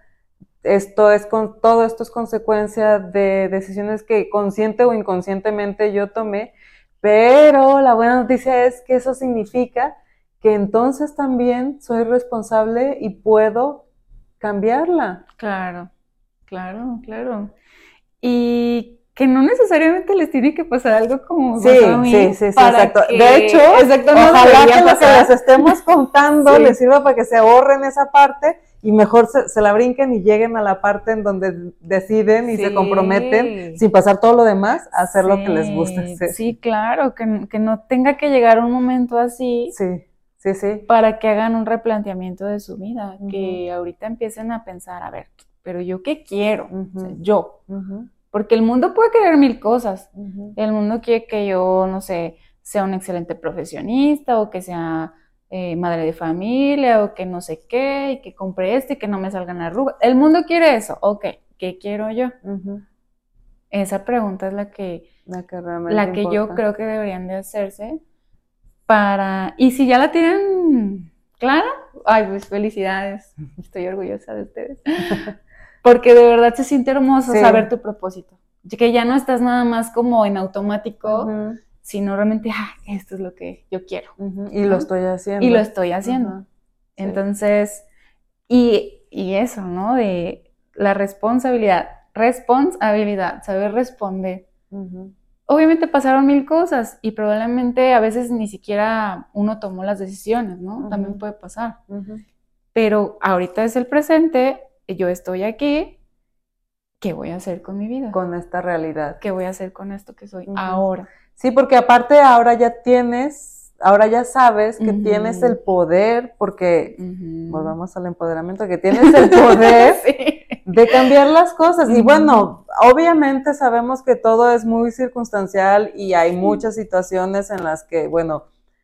todo esto es consecuencia de decisiones que consciente o inconscientemente yo tomé, pero la buena noticia es que eso significa que entonces también soy responsable y puedo cambiarla. Claro, claro, claro. Y que no necesariamente les tiene que pasar algo como sí, pasó a mí. Sí, exacto. De hecho, exacto, ojalá que lo que les estemos contando les sirva para que se ahorren esa parte y mejor se la brinquen y lleguen a la parte en donde deciden y se comprometen sin pasar todo lo demás a hacer lo que les gusta hacer. Sí, claro, que no tenga que llegar un momento así. Sí. Para que hagan un replanteamiento de su vida, que ahorita empiecen a pensar, a ver, pero yo qué quiero, o sea, yo, porque el mundo puede querer mil cosas, el mundo quiere que yo, no sé, sea un excelente profesionista o que sea madre de familia o que no sé qué y que compre esto y que no me salgan arrugas, el mundo quiere eso, ok, ¿qué quiero yo? Esa pregunta es la que yo creo que deberían de hacerse. Y si ya la tienen clara, ay, pues felicidades, estoy orgullosa de ustedes, porque de verdad se siente hermoso saber tu propósito, que ya no estás nada más como en automático, sino realmente, esto es lo que yo quiero. Y ¿no? Lo estoy haciendo. Y lo estoy haciendo. Entonces, y eso, ¿no? De la responsabilidad, saber responder. Obviamente pasaron mil cosas y probablemente a veces ni siquiera uno tomó las decisiones, ¿no? También puede pasar. Pero ahorita es el presente, yo estoy aquí, ¿qué voy a hacer con mi vida? Con esta realidad. ¿Qué voy a hacer con esto que soy ahora? Sí, porque aparte ahora ya sabes que tienes el poder, porque volvamos al empoderamiento, que tienes el poder de cambiar las cosas. Y bueno, obviamente sabemos que todo es muy circunstancial y hay muchas situaciones en las que, bueno,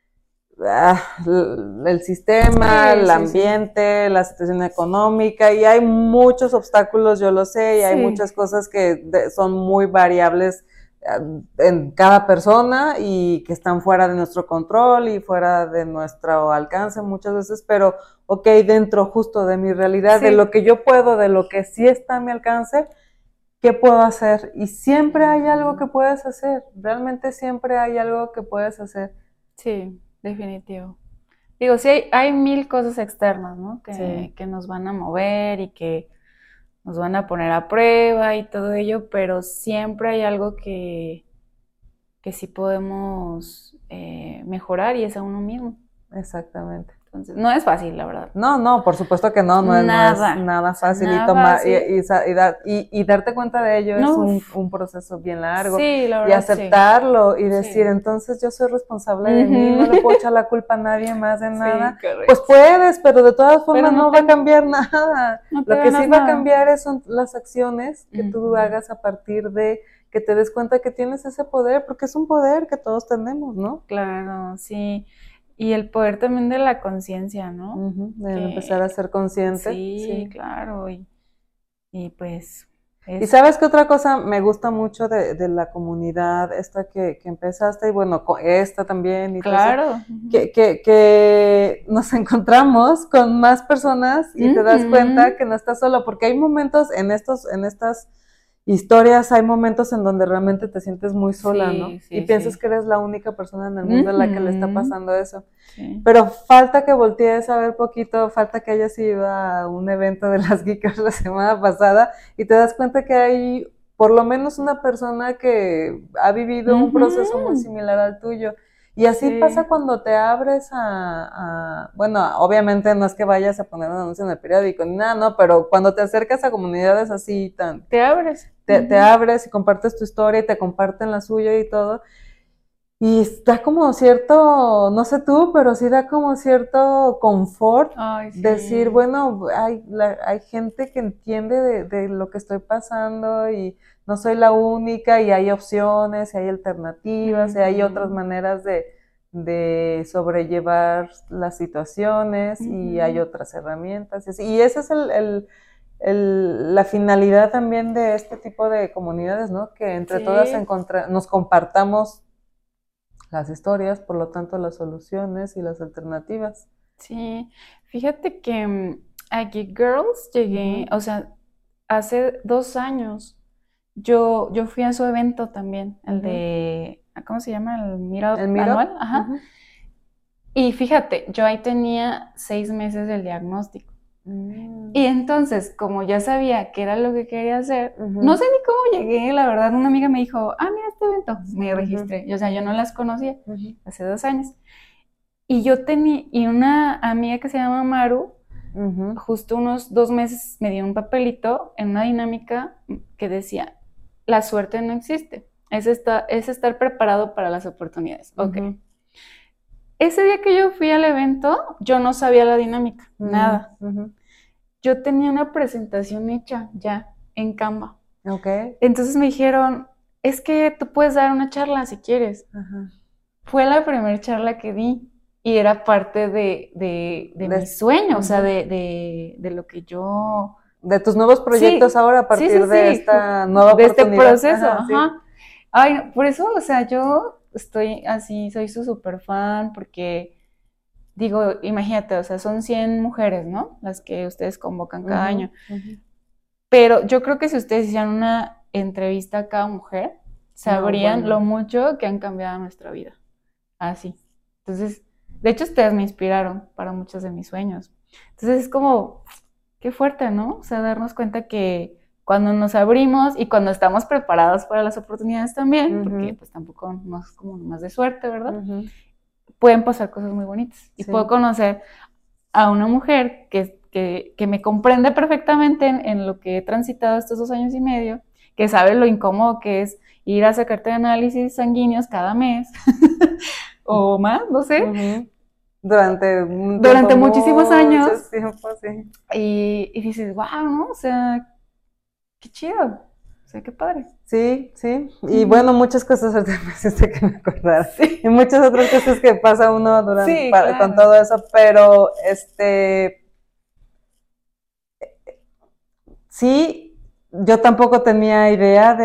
el sistema, el ambiente, la situación económica, y hay muchos obstáculos, yo lo sé, y hay muchas cosas que son muy variables en cada persona y que están fuera de nuestro control y fuera de nuestro alcance muchas veces, pero ok, dentro justo de mi realidad, de lo que yo puedo, de lo que sí está a mi alcance, ¿qué puedo hacer? Y siempre hay algo que puedes hacer, realmente siempre hay algo que puedes hacer. Sí. definitivo. Digo, sí hay mil cosas externas, ¿no? Sí. Que nos van a mover y que nos van a poner a prueba y todo ello, pero siempre hay algo que sí podemos mejorar y es a uno mismo. Exactamente. Entonces, no es fácil, la verdad. No, por supuesto que no es Nada, nada o sea, fácil y nada tomar fácil. y darte cuenta de ello es Uf, un proceso bien largo sí, la y verdad, sí. aceptarlo y decir, Sí. entonces yo soy responsable de mí, no le puedo echar la culpa a nadie más de Sí, nada. Pues correcto. puedes, pero de todas Pero formas no va a cambiar nada. no te Lo que sí ganas va a nada. cambiar son las acciones que tú hagas a partir de que te des cuenta que tienes ese poder, porque es un poder que todos tenemos, ¿no? Claro, sí. Y el poder también de la conciencia, ¿no? De empezar a Que ser consciente, sí, sí. claro. Y pues Y es sabes qué otra cosa me gusta mucho de la comunidad, esta que empezaste, y bueno, esta también, y todo eso, claro. que nos encontramos con más personas y te das cuenta Ujú. que no estás solo, porque hay momentos en estas historias, hay momentos en donde realmente te sientes muy sola, ¿no? Sí, Y sí, piensas sí. que eres la única persona en el mundo a la que le está Ujú. pasando eso. Sí. Pero falta que voltees a ver poquito, falta que hayas ido a un evento de las geekers la semana pasada y te das cuenta que hay por lo menos una persona que ha vivido un proceso muy Ujú. similar al tuyo. Y así pasa Sí. cuando te abres bueno, obviamente no es que vayas a poner un anuncio en el periódico ni nada, no, pero cuando te acercas a comunidades así tan, Te abres. te Ujú. abres y compartes tu historia y te comparten la suya y todo, y da como cierto, no sé tú, pero sí da como cierto confort Ay, decir, sí. bueno, hay gente que entiende de lo que estoy pasando y no soy la única y hay opciones, y hay alternativas, y hay otras Ujú. maneras de sobrellevar las situaciones y hay Ujú. otras herramientas. Y esa es la finalidad también de este tipo de comunidades, ¿no? Que entre todas Sí, nos compartamos las historias, por lo tanto las soluciones y las alternativas. sí. Fíjate que a Geek Girls llegué, Ujú. o sea, hace 2 años. Yo fui a su evento también, el Ujú. de, ¿cómo se llama? El Meetup ¿El Meetup? anual, ajá. Ujú. Y fíjate, yo ahí tenía 6 meses del diagnóstico. Mm. Y entonces, como ya sabía qué era lo que quería hacer, no Ujú. sé ni cómo llegué, la verdad, una amiga me dijo, mira este evento, me Ujú. registré. Y, o sea, yo no las conocía Ujú. hace 2 años. Y yo tenía, y una amiga que se llama Maru, Ujú. justo unos 2 meses me dio un papelito en una dinámica que decía, la suerte no existe, es estar preparado para las oportunidades. Ok. Ujú. Ese día que yo fui al evento, yo no sabía la dinámica, nada. Ujú. Yo tenía una presentación hecha ya en Canva. Ok. Entonces me dijeron, es que tú puedes dar una charla si quieres. Ajá. Fue la primera charla que di y era parte de mi sueño, o sea, Ujú. de lo que yo... De tus nuevos proyectos Sí, ahora a sí, sí, partir de sí, esta nueva de este oportunidad. proceso, Ajá, sí. ajá. Ay, no, por eso, o sea, yo estoy así, soy su super fan, porque digo, imagínate, o sea, son 100 mujeres, ¿no? Las que ustedes convocan cada Ujú. año. Ujú. Pero yo creo que si ustedes hicieran una entrevista a cada mujer, No, sabrían lo bueno. mucho que han cambiado nuestra vida. Así. Entonces, de hecho, ustedes me inspiraron para muchos de mis sueños. Entonces, es como, qué fuerte, ¿no? O sea, darnos cuenta que cuando nos abrimos y cuando estamos preparados para las oportunidades también, porque Ujú. pues tampoco no es como más de suerte, ¿verdad? Ujú. Pueden pasar cosas muy bonitas. Y puedo Sí. conocer a una mujer que me comprende perfectamente en lo que he transitado estos 2 años y medio, que sabe lo incómodo que es ir a sacarte análisis sanguíneos cada mes o más, no sé, Ujú. Durante un tiempo, durante muchísimos años mucho tiempo, sí. y dices, wow, ¿no? O sea, qué chido, o sea, qué padre. Sí, sí. Y Ujú. bueno, muchas cosas ahorita me hiciste que me acordara. Y Sí, muchas otras cosas que pasa uno sí, con claro. todo eso, pero sí, yo tampoco tenía idea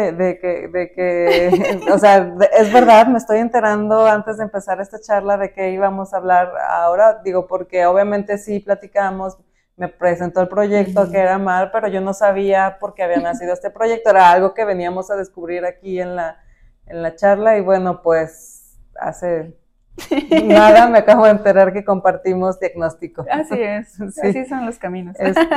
o sea, es verdad, me estoy enterando antes de empezar esta charla de que íbamos a hablar ahora, digo, porque obviamente sí platicamos, me presentó el proyecto que Ujú. era Mar, pero yo no sabía por qué había nacido este proyecto, era algo que veníamos a descubrir aquí en la charla y bueno, pues hace Nada, me acabo de enterar que compartimos diagnóstico. Así es, sí. Así son los caminos.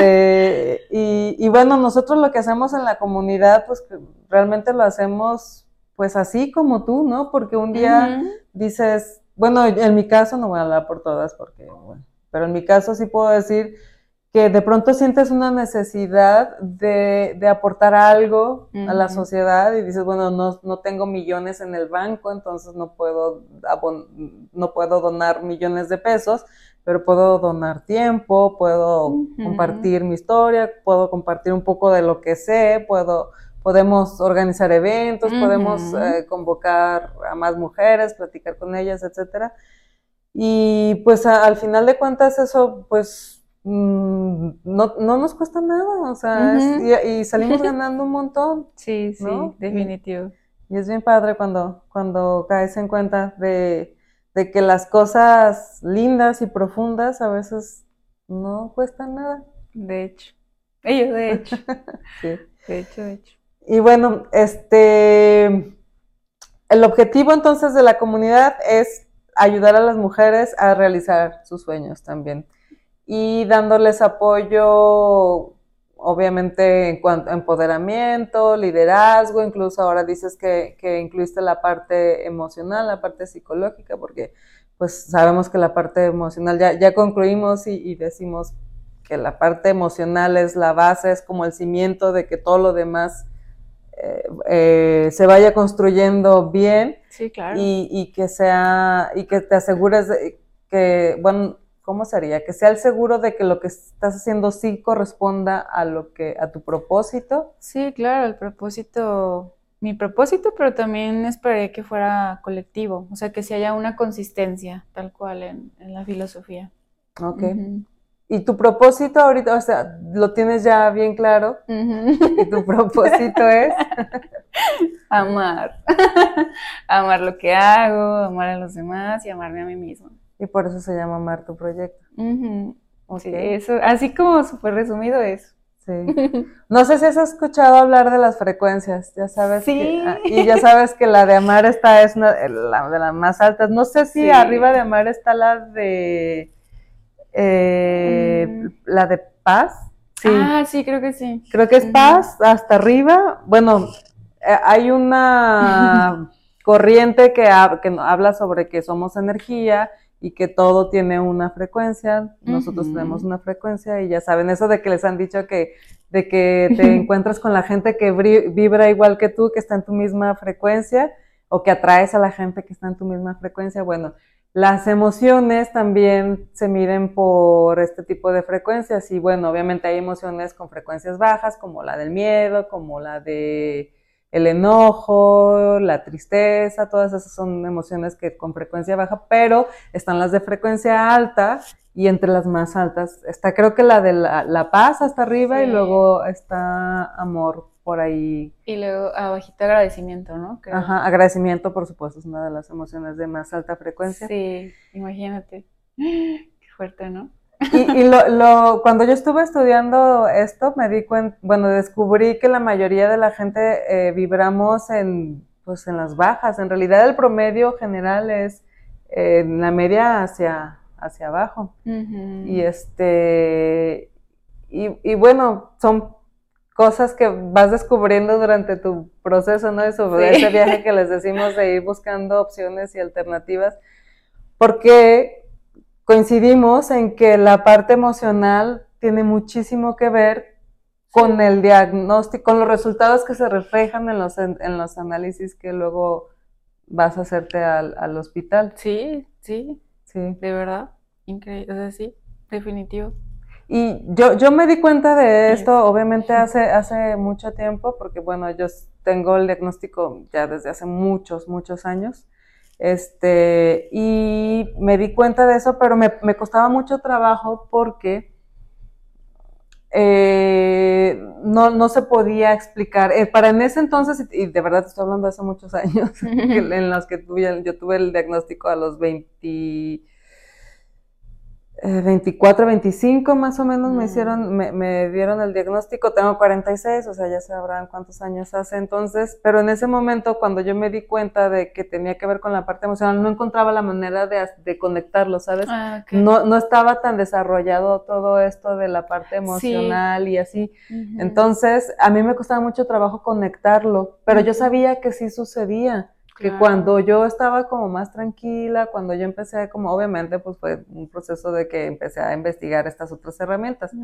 Y bueno, nosotros lo que hacemos en la comunidad, pues realmente lo hacemos pues así como tú, ¿no? Porque un día dices, bueno, en mi caso, no voy a hablar por todas, porque, bueno, pero en mi caso sí puedo decir que de pronto sientes una necesidad de aportar algo a la sociedad y dices, bueno, no tengo millones en el banco, entonces no puedo donar millones de pesos, pero puedo donar tiempo, puedo compartir mi historia, puedo compartir un poco de lo que sé, podemos organizar eventos, podemos convocar a más mujeres, platicar con ellas, etcétera. Y pues al final de cuentas eso pues no nos cuesta nada, o sea, y salimos ganando un montón. Sí, ¿no? Definitivo. Y es bien padre cuando caes en cuenta de que las cosas lindas y profundas a veces no cuestan nada. De hecho. De hecho. Sí. De hecho. Y bueno, el objetivo entonces de la comunidad es ayudar a las mujeres a realizar sus sueños también. Y dándoles apoyo, obviamente, en cuanto a empoderamiento, liderazgo, incluso ahora dices que incluiste la parte emocional, la parte psicológica, porque pues sabemos que la parte emocional, ya concluimos y decimos que la parte emocional es la base, es como el cimiento de que todo lo demás se vaya construyendo bien. Sí, claro. Y que te asegures de que, bueno, ¿cómo sería? Que sea el seguro de que lo que estás haciendo sí corresponda a tu propósito. Sí, claro, mi propósito, pero también esperaría que fuera colectivo, o sea, que si haya una consistencia tal cual en la filosofía. Ok. ¿Y tu propósito ahorita, o sea, lo tienes ya bien claro? ¿Y tu propósito es? Amar. Amar lo que hago, amar a los demás y amarme a mí misma. Y por eso se llama Amar tu proyecto. Okay. Sí, eso, así como súper resumido eso. Sí. No sé si has escuchado hablar de las frecuencias, ya sabes. Sí. Y ya sabes que la de amar es la de las más altas. No sé si arriba de amar está la de paz. Sí. Sí, creo que sí. Creo que es paz hasta arriba. Bueno, hay una corriente que habla sobre que somos energía y que todo tiene una frecuencia. Nosotros tenemos una frecuencia y ya saben eso de que les han dicho de que te encuentras con la gente que vibra igual que tú, que está en tu misma frecuencia, o que atraes a la gente que está en tu misma frecuencia. Bueno, las emociones también se miden por este tipo de frecuencias y bueno, obviamente hay emociones con frecuencias bajas como la del miedo, como la de el enojo, la tristeza, todas esas son emociones que con frecuencia baja, pero están las de frecuencia alta y entre las más altas está creo que la de la paz hasta arriba y luego está amor por ahí. Y luego abajito agradecimiento, ¿no? Creo. Ajá, agradecimiento por supuesto es una de las emociones de más alta frecuencia. Sí, imagínate. Qué fuerte, ¿no? Y cuando yo estuve estudiando esto, me di cuenta, bueno, descubrí que la mayoría de la gente vibramos en las bajas. En realidad el promedio general es en la media hacia abajo. Y y bueno, son cosas que vas descubriendo durante tu proceso, ¿no? Ese viaje que les decimos de ir buscando opciones y alternativas, porque coincidimos en que la parte emocional tiene muchísimo que ver con el diagnóstico, con los resultados que se reflejan en los análisis que luego vas a hacerte al hospital. Sí, de verdad, increíble, o sea, sí, definitivo. Y yo me di cuenta de esto, obviamente hace mucho tiempo, porque bueno, yo tengo el diagnóstico ya desde hace muchos años. Y me di cuenta de eso, pero me costaba mucho trabajo porque no se podía explicar. Para en ese entonces, y de verdad estoy hablando de hace muchos años, en los que yo tuve el diagnóstico a los 20, 24, 25 más o menos me dieron el diagnóstico. Tengo 46, o sea, ya sabrán cuántos años hace entonces, pero en ese momento cuando yo me di cuenta de que tenía que ver con la parte emocional, no encontraba la manera de conectarlo, ¿sabes? Okay. No estaba tan desarrollado todo esto de la parte emocional y así. Entonces, a mí me costaba mucho trabajo conectarlo, pero yo sabía que sí sucedía. Que cuando yo estaba como más tranquila, cuando yo empecé como, obviamente, pues fue un proceso de que empecé a investigar estas otras herramientas.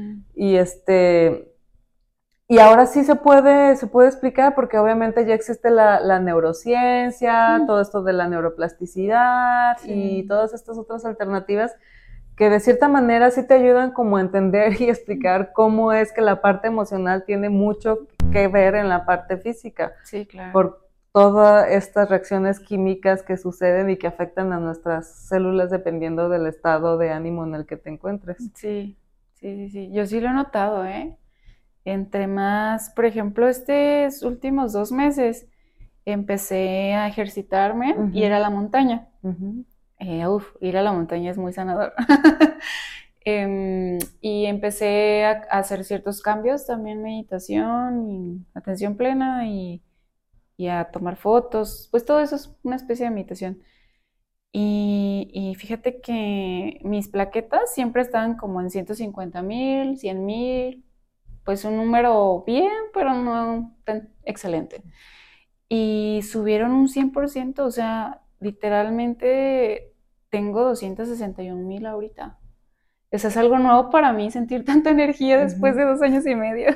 Y ahora sí se puede explicar porque obviamente ya existe la neurociencia, todo esto de la neuroplasticidad y todas estas otras alternativas que de cierta manera sí te ayudan como a entender y explicar cómo es que la parte emocional tiene mucho que ver en la parte física. Sí, claro. Por todas estas reacciones químicas que suceden y que afectan a nuestras células dependiendo del estado de ánimo en el que te encuentres. Sí. Yo sí lo he notado, ¿eh? Entre más, por ejemplo, estos últimos 2 meses empecé a ejercitarme y ir a la montaña. Ir a la montaña es muy sanador. Y empecé a hacer ciertos cambios, también meditación y atención plena y a tomar fotos, pues todo eso es una especie de meditación. Y fíjate que mis plaquetas siempre estaban como en 150,000, 100,000, pues un número bien, pero no tan excelente. Y subieron un 100%, o sea, literalmente tengo 261,000 ahorita. O sea, es algo nuevo para mí sentir tanta energía después de 2 años y medio.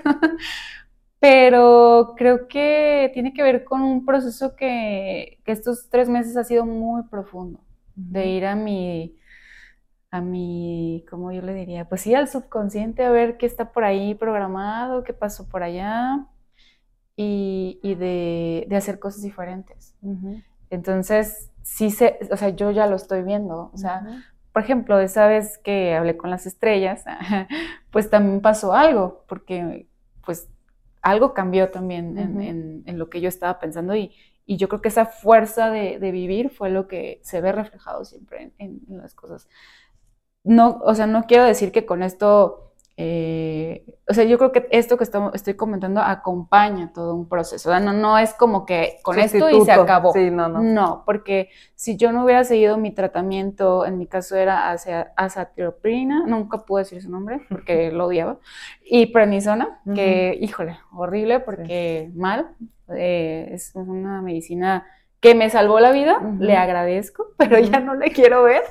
Pero creo que tiene que ver con un proceso que estos 3 meses ha sido muy profundo, de ir a mi, ¿cómo yo le diría? Pues sí, al subconsciente, a ver qué está por ahí programado, qué pasó por allá, y de hacer cosas diferentes. Entonces, sí o sea, yo ya lo estoy viendo, o sea, por ejemplo, esa vez que hablé con las estrellas, pues también pasó algo, porque pues algo cambió también en lo que yo estaba pensando y yo creo que esa fuerza de vivir fue lo que se ve reflejado siempre en las cosas. No, o sea, no quiero decir que con esto, o sea, yo creo que esto que estoy comentando acompaña todo un proceso, o sea, no es como que con esto y se acabó. Sí, no. No, porque si yo no hubiera seguido mi tratamiento, en mi caso era azathioprina, nunca pude decir su nombre porque lo odiaba, y prednisona, que, híjole, horrible porque mal, es una medicina que me salvó la vida, le agradezco, pero ya no le quiero ver.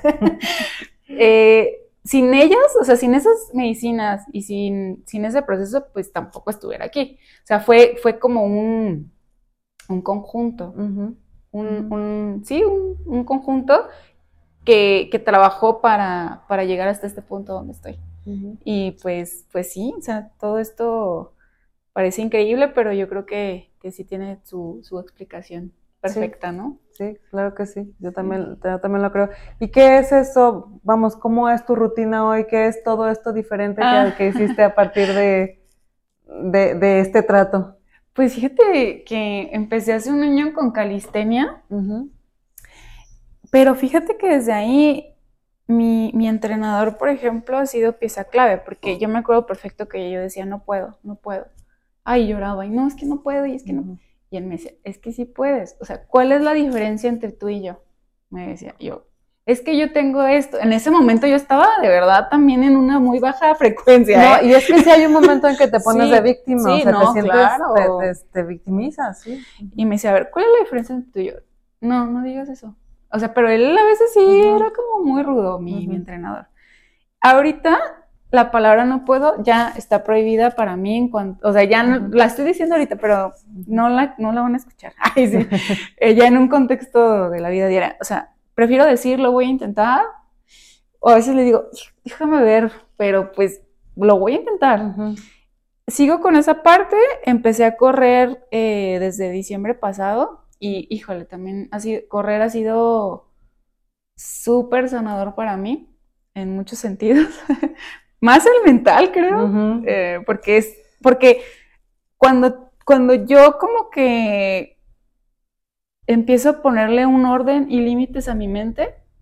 Sin ellas, o sea, sin esas medicinas y sin ese proceso, pues tampoco estuviera aquí. O sea, fue como un conjunto, un conjunto que trabajó para llegar hasta este punto donde estoy. Y pues sí, o sea, todo esto parece increíble, pero yo creo que sí tiene su explicación perfecta, ¿no? Sí, claro que sí, yo también lo creo. ¿Y qué es eso? Vamos, ¿cómo es tu rutina hoy? ¿Qué es todo esto diferente que hiciste a partir de este trato? Pues fíjate que empecé hace 1 año con calistenia, pero fíjate que desde ahí mi entrenador, por ejemplo, ha sido pieza clave, porque yo me acuerdo perfecto que yo decía, no puedo. Ay, lloraba, y no, es que no puedo, y es que no. Y él me decía, es que sí puedes. O sea, ¿cuál es la diferencia entre tú y yo? Me decía yo. Es que yo tengo esto. En ese momento yo estaba de verdad también en una muy baja frecuencia. No, y es que sí hay un momento en que te pones de víctima. Sí, o sea, no, te sientes, claro. te victimizas, sí. Y me decía, a ver, ¿cuál es la diferencia entre tú y yo? No digas eso. O sea, pero él a veces sí era como muy rudo, mi entrenador. Ahorita la palabra no puedo ya está prohibida para mí en cuanto, o sea, ya no, la estoy diciendo ahorita, pero no la van a escuchar. Ay, sí. Ya en un contexto de la vida diaria. O sea, prefiero decir, lo voy a intentar, o a veces le digo, déjame ver, pero pues lo voy a intentar. Sigo con esa parte, empecé a correr desde diciembre pasado y, híjole, también correr ha sido súper sanador para mí, en muchos sentidos. Más el mental, creo, porque cuando yo como que empiezo a ponerle un orden y límites a mi mente,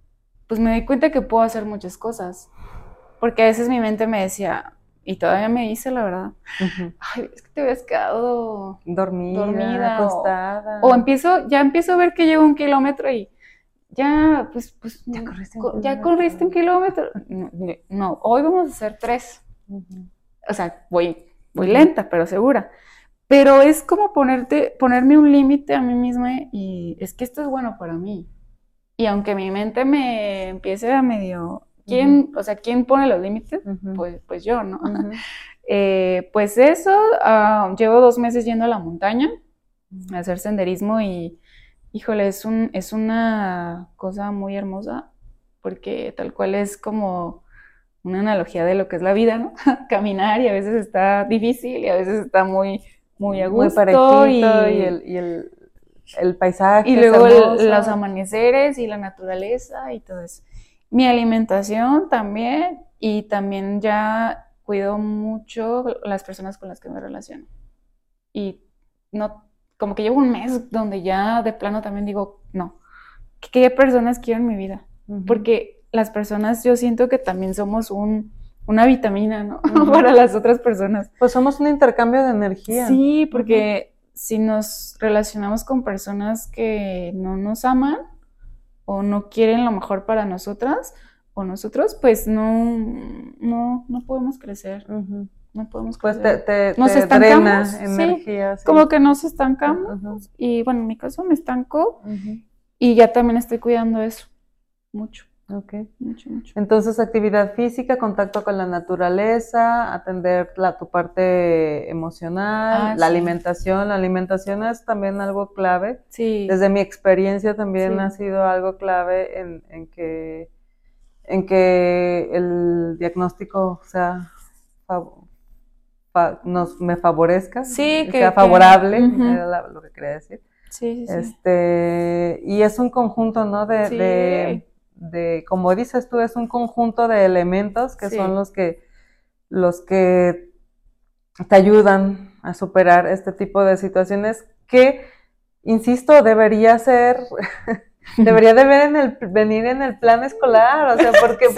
pues me di cuenta que puedo hacer muchas cosas, porque a veces mi mente me decía, y todavía me dice la verdad, ay, es que te habías quedado dormida acostada. O ya empiezo a ver que llevo 1 kilómetro y ya, pues ya corriste 1 kilómetro. No, hoy vamos a hacer 3. O sea, voy lenta, pero segura. Pero es como ponerme un límite a mí misma y es que esto es bueno para mí. Y aunque mi mente me empiece a medio... ¿Quién pone los límites? Pues yo, ¿no? Pues eso, llevo 2 meses yendo a la montaña a hacer senderismo y, híjole, es una cosa muy hermosa porque tal cual es como una analogía de lo que es la vida, ¿no? Caminar y a veces está difícil y a veces está muy a gusto. Muy parejito y el paisaje. Y luego los amaneceres y la naturaleza y todo eso. Mi alimentación también, y también ya cuido mucho las personas con las que me relaciono. Y no, como que llevo 1 mes donde ya de plano también digo, no, ¿qué personas quiero en mi vida? Porque las personas, yo siento que también somos una vitamina, ¿no? Para las otras personas. Pues somos un intercambio de energía. Sí, porque si nos relacionamos con personas que no nos aman o no quieren lo mejor para nosotras o nosotros, pues no podemos crecer. No podemos crecer. Pues nos te estancamos, drena energía. Sí. Como que nos estancamos. Y bueno, en mi caso me estanco y ya también estoy cuidando eso mucho. Okay. Mucho. Entonces, actividad física, contacto con la naturaleza, atender tu parte emocional, la alimentación. La alimentación es también algo clave. Sí. Desde mi experiencia también ha sido algo clave en que el diagnóstico sea me favorezca, sea favorable, era lo que quería decir. Sí. Y es un conjunto, ¿no? de como dices tú, es un conjunto de elementos que son los que te ayudan a superar este tipo de situaciones que, insisto, debería de venir en el plan escolar, o sea, ¿por qué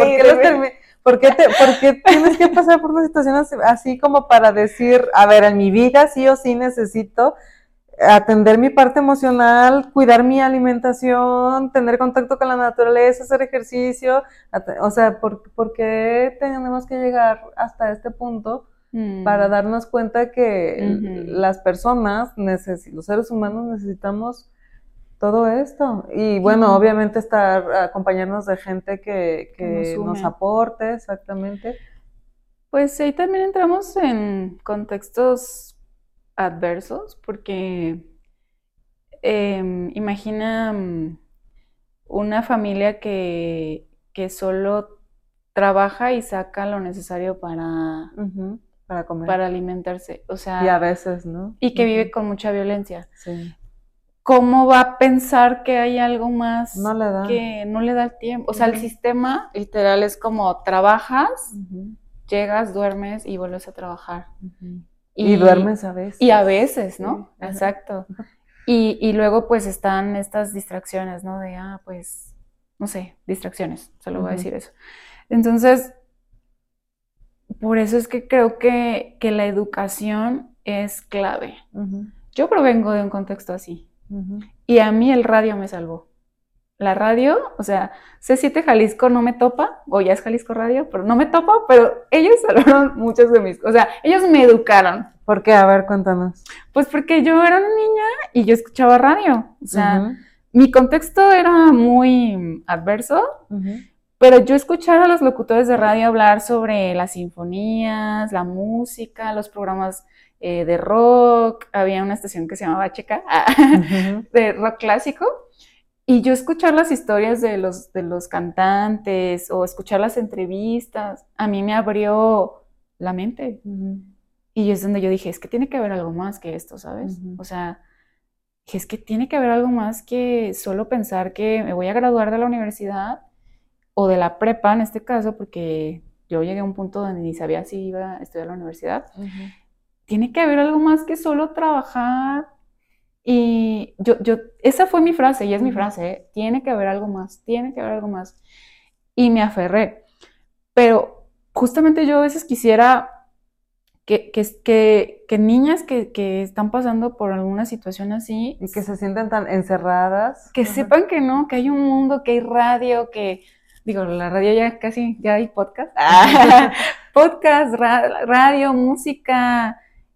tienes que pasar por una situación así como para decir, a ver, en mi vida sí o sí necesito atender mi parte emocional, cuidar mi alimentación, tener contacto con la naturaleza, hacer ejercicio? O sea, ¿por qué tenemos que llegar hasta este punto para darnos cuenta que las personas, los seres humanos necesitamos todo esto? Y bueno, obviamente acompañarnos de gente que nos aporte, exactamente. Pues ahí también entramos en contextos adversos, porque imagina una familia que solo trabaja y saca lo necesario para comer, para alimentarse, o sea, y a veces, ¿no? Y que vive con mucha violencia. Sí. ¿Cómo va a pensar que hay algo más que no le da el tiempo? O sea, el sistema literal es como trabajas, llegas, duermes y vuelves a trabajar. Y duermes a veces. Y a veces, ¿no? Sí. Exacto. Y luego pues están estas distracciones, ¿no? De, pues, no sé, distracciones, solo voy a decir eso. Entonces, por eso es que creo que la educación es clave. Yo provengo de un contexto así. Y a mí el radio me salvó. La radio, o sea, C7 Jalisco no me topa, o ya es Jalisco Radio, pero no me topa, pero ellos salvaron muchos de mis... O sea, ellos me educaron. ¿Por qué? A ver, cuéntanos. Pues porque yo era una niña y yo escuchaba radio. O sea, mi contexto era muy adverso, pero yo escuchaba a los locutores de radio hablar sobre las sinfonías, la música, los programas de rock. Había una estación que se llamaba Checa, de rock clásico. Y yo escuchar las historias de los cantantes o escuchar las entrevistas, a mí me abrió la mente. Y es donde yo dije, es que tiene que haber algo más que esto, ¿sabes? O sea, es que tiene que haber algo más que solo pensar que me voy a graduar de la universidad o de la prepa en este caso, porque yo llegué a un punto donde ni sabía si iba a estudiar a la universidad. Tiene que haber algo más que solo trabajar. Y esa fue mi frase, y es mi frase, tiene que haber algo más, tiene que haber algo más. y me aferré. Pero justamente yo a veces quisiera que niñas que están pasando por alguna situación así, Y que se sienten tan encerradas. que sepan que no, que hay un mundo, que hay radio, digo, la radio ya hay podcast, podcast, radio, música,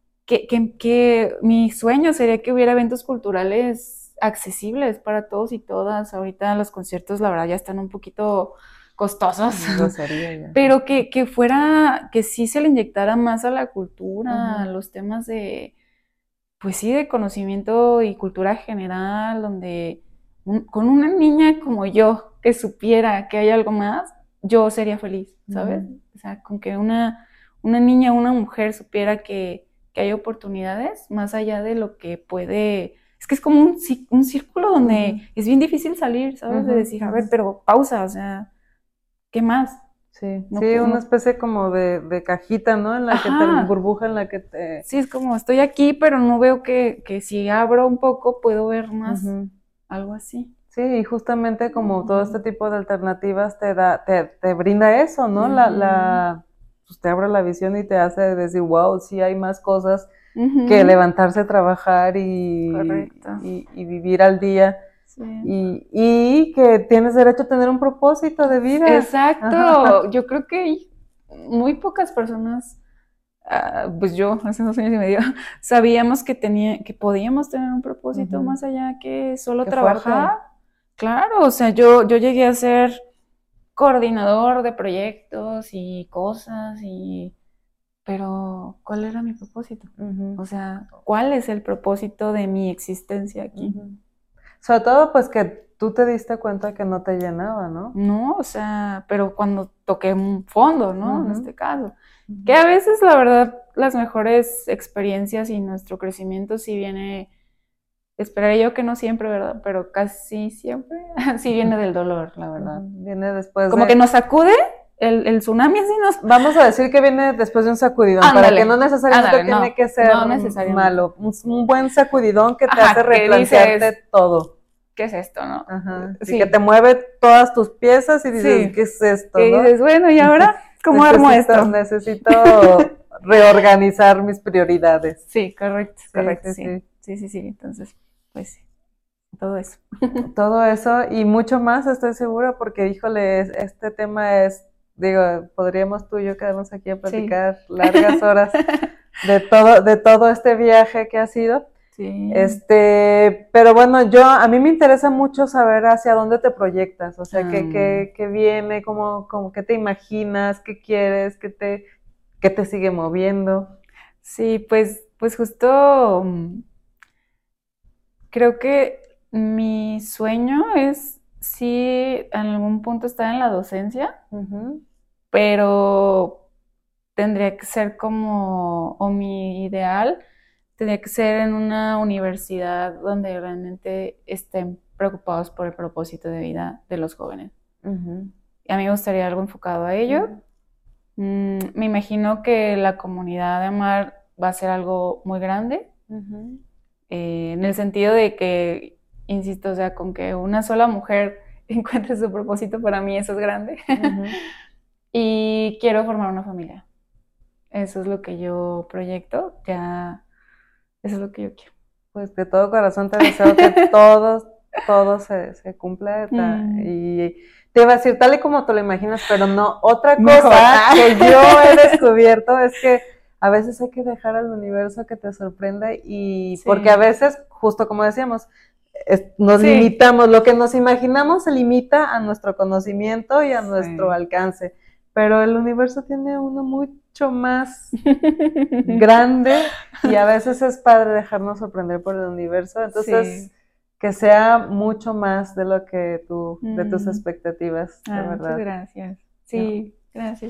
que mi sueño sería que hubiera eventos culturales accesibles para todos y todas. Ahorita los conciertos, la verdad, ya están un poquito costosos, pero que sí se le inyectara más a la cultura, a los temas pues sí, de conocimiento y cultura general, donde con una niña como yo, que supiera que hay algo más, yo sería feliz, ¿sabes? O sea, con que una niña, una mujer supiera que hay oportunidades más allá de lo que puede. Es que es como un círculo donde es bien difícil salir, ¿sabes? De decir, a ver, pero pausa, o sea, ¿qué más? Sí, no, sí, una especie como de cajita, ¿no? En la que te burbuja, en la que te... Sí, es como, estoy aquí, pero no veo que si abro un poco puedo ver más, algo así. Sí, y justamente como todo este tipo de alternativas te brinda eso, ¿no? Pues te abre la visión y te hace decir, wow, sí hay más cosas que levantarse, trabajar y vivir al día. Sí. Y que tienes derecho a tener un propósito de vida. Exacto. Yo creo que muy pocas personas, pues yo hace 2 años y medio, sabíamos que podíamos tener un propósito más allá que solo trabajar. Fuerte. Claro, o sea, yo llegué a ser coordinador de proyectos y cosas, pero ¿cuál era mi propósito? O sea, ¿cuál es el propósito de mi existencia aquí? Sobre todo, pues que tú te diste cuenta que no te llenaba, ¿no? No, o sea, pero cuando toqué un fondo, ¿no? En este caso. Que a veces, la verdad, las mejores experiencias y nuestro crecimiento sí viene, esperaría yo que no siempre, ¿verdad? Pero casi siempre, sí viene del dolor, la verdad. Viene después como que nos sacude el tsunami, así nos... Vamos a decir que viene después de un sacudidón, para que no necesariamente tiene que ser malo. Un buen sacudidón que te hace replantearte todo. ¿Qué es esto, no? Sí. Y que te mueve todas tus piezas y dices, ¿qué es esto? Y dices, bueno, ¿y ahora cómo armo esto? Necesito reorganizar mis prioridades. Sí, correcto, sí. Entonces, pues sí, todo eso. Todo eso y mucho más, estoy segura, porque, híjole, este tema es, digo, podríamos tú y yo quedarnos aquí a platicar largas horas de todo este viaje que ha sido. Sí. Pero bueno, a mí me interesa mucho saber hacia dónde te proyectas, o sea, qué viene, qué te imaginas, qué quieres, qué te sigue moviendo. Sí, pues justo creo que mi sueño es sí en algún punto estar en la docencia, pero tendría que ser o mi ideal tendría que ser en una universidad donde realmente estén preocupados por el propósito de vida de los jóvenes. Y a mí me gustaría algo enfocado a ello. Me imagino que la comunidad de AMAR va a ser algo muy grande, en el sentido de que, insisto, o sea, con que una sola mujer encuentre su propósito, para mí eso es grande. Y quiero formar una familia. Eso es lo que yo proyecto, eso es lo que yo quiero. Pues de todo corazón te deseo que todo se cumpla. Y te iba a decir, tal y como te lo imaginas, pero no. Otra cosa que yo he descubierto es que a veces hay que dejar al universo que te sorprenda porque a veces, justo como decíamos, nos limitamos, lo que nos imaginamos se limita a nuestro conocimiento y a nuestro alcance, pero el universo tiene uno mucho más grande y a veces es padre dejarnos sorprender por el universo, entonces que sea mucho más de lo que de tus expectativas, de verdad. Muchas gracias. Sí, gracias.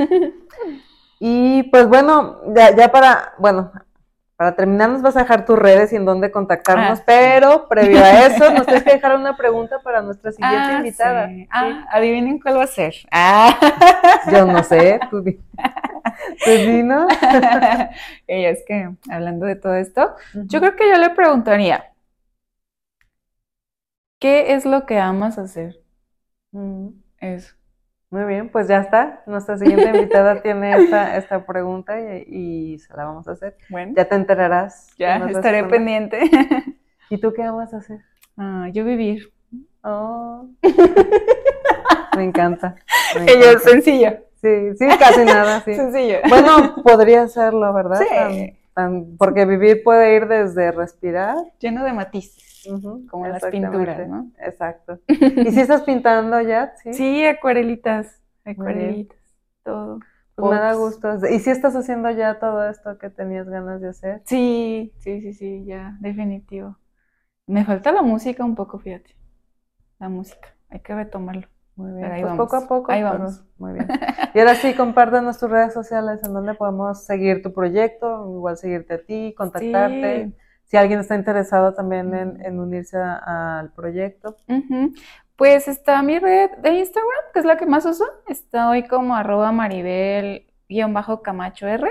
Y pues bueno, ya para terminar nos vas a dejar tus redes y en dónde contactarnos, pero previo a eso nos tienes que dejar una pregunta para nuestra siguiente invitada. Sí. Adivinen cuál va a ser. Yo no sé, tú ¿no? Es que hablando de todo esto, yo creo que yo le preguntaría, ¿qué es lo que amas hacer? Eso. Muy bien, pues ya está. Nuestra siguiente invitada tiene esta pregunta y se la vamos a hacer. Bueno, Ya te enterarás. ya estaré pendiente. ¿Y tú qué vas a hacer? Yo vivir. Oh. Me encanta. Ella es sencillo. Sí, casi nada, sí. Sencillo. Bueno, podría hacerlo, ¿verdad? Sí. Porque vivir puede ir desde respirar. Lleno de matices, como las pinturas, ¿no? Exacto. ¿Y si estás pintando ya? Sí, acuarelitas, todo. Pues me da gusto. ¿Y si estás haciendo ya todo esto que tenías ganas de hacer? Sí, ya, definitivo. Me falta la música un poco, fíjate. La música, hay que retomarlo. Muy bien, pero ahí pues vamos. poco a poco. Ahí vamos. Muy bien. Y ahora sí, compártenos tus redes sociales en donde podemos seguir tu proyecto, igual seguirte a ti, contactarte. Sí. Si alguien está interesado también en unirse al proyecto. Pues está mi red de Instagram, que es la que más uso. Estoy como @maribel_camacho_r.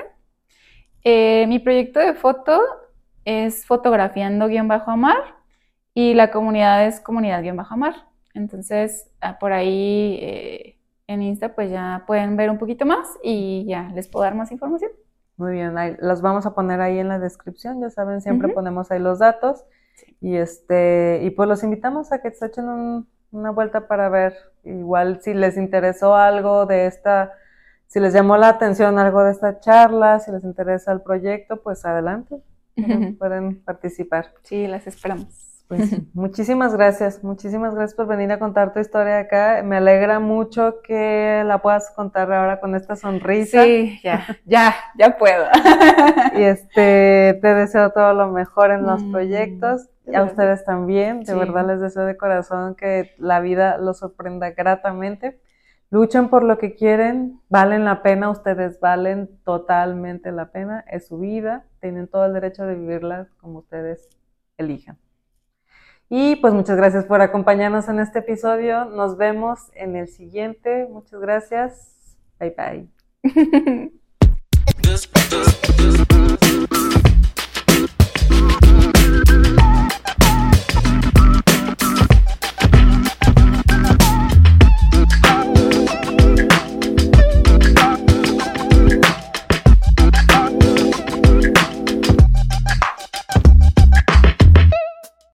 Mi proyecto de foto es fotografiando_amar y la comunidad es comunidad_amar. Entonces, por ahí en Insta pues ya pueden ver un poquito más y ya les puedo dar más información. Muy bien, ahí, las vamos a poner ahí en la descripción, ya saben, siempre ponemos ahí los datos. Sí. Y pues los invitamos a que se echen una vuelta para ver, igual si les interesó algo de si les llamó la atención algo de esta charla, si les interesa el proyecto, pues adelante, pueden participar. Sí, las esperamos. Pues muchísimas gracias por venir a contar tu historia acá. Me alegra mucho que la puedas contar ahora con esta sonrisa. Sí, ya puedo. Y te deseo todo lo mejor en los proyectos. Y a ustedes también, de verdad les deseo de corazón que la vida los sorprenda gratamente. Luchen por lo que quieren, valen la pena, ustedes valen totalmente la pena, es su vida, tienen todo el derecho de vivirla como ustedes elijan. Y pues muchas gracias por acompañarnos en este episodio. Nos vemos en el siguiente. Muchas gracias. Bye bye.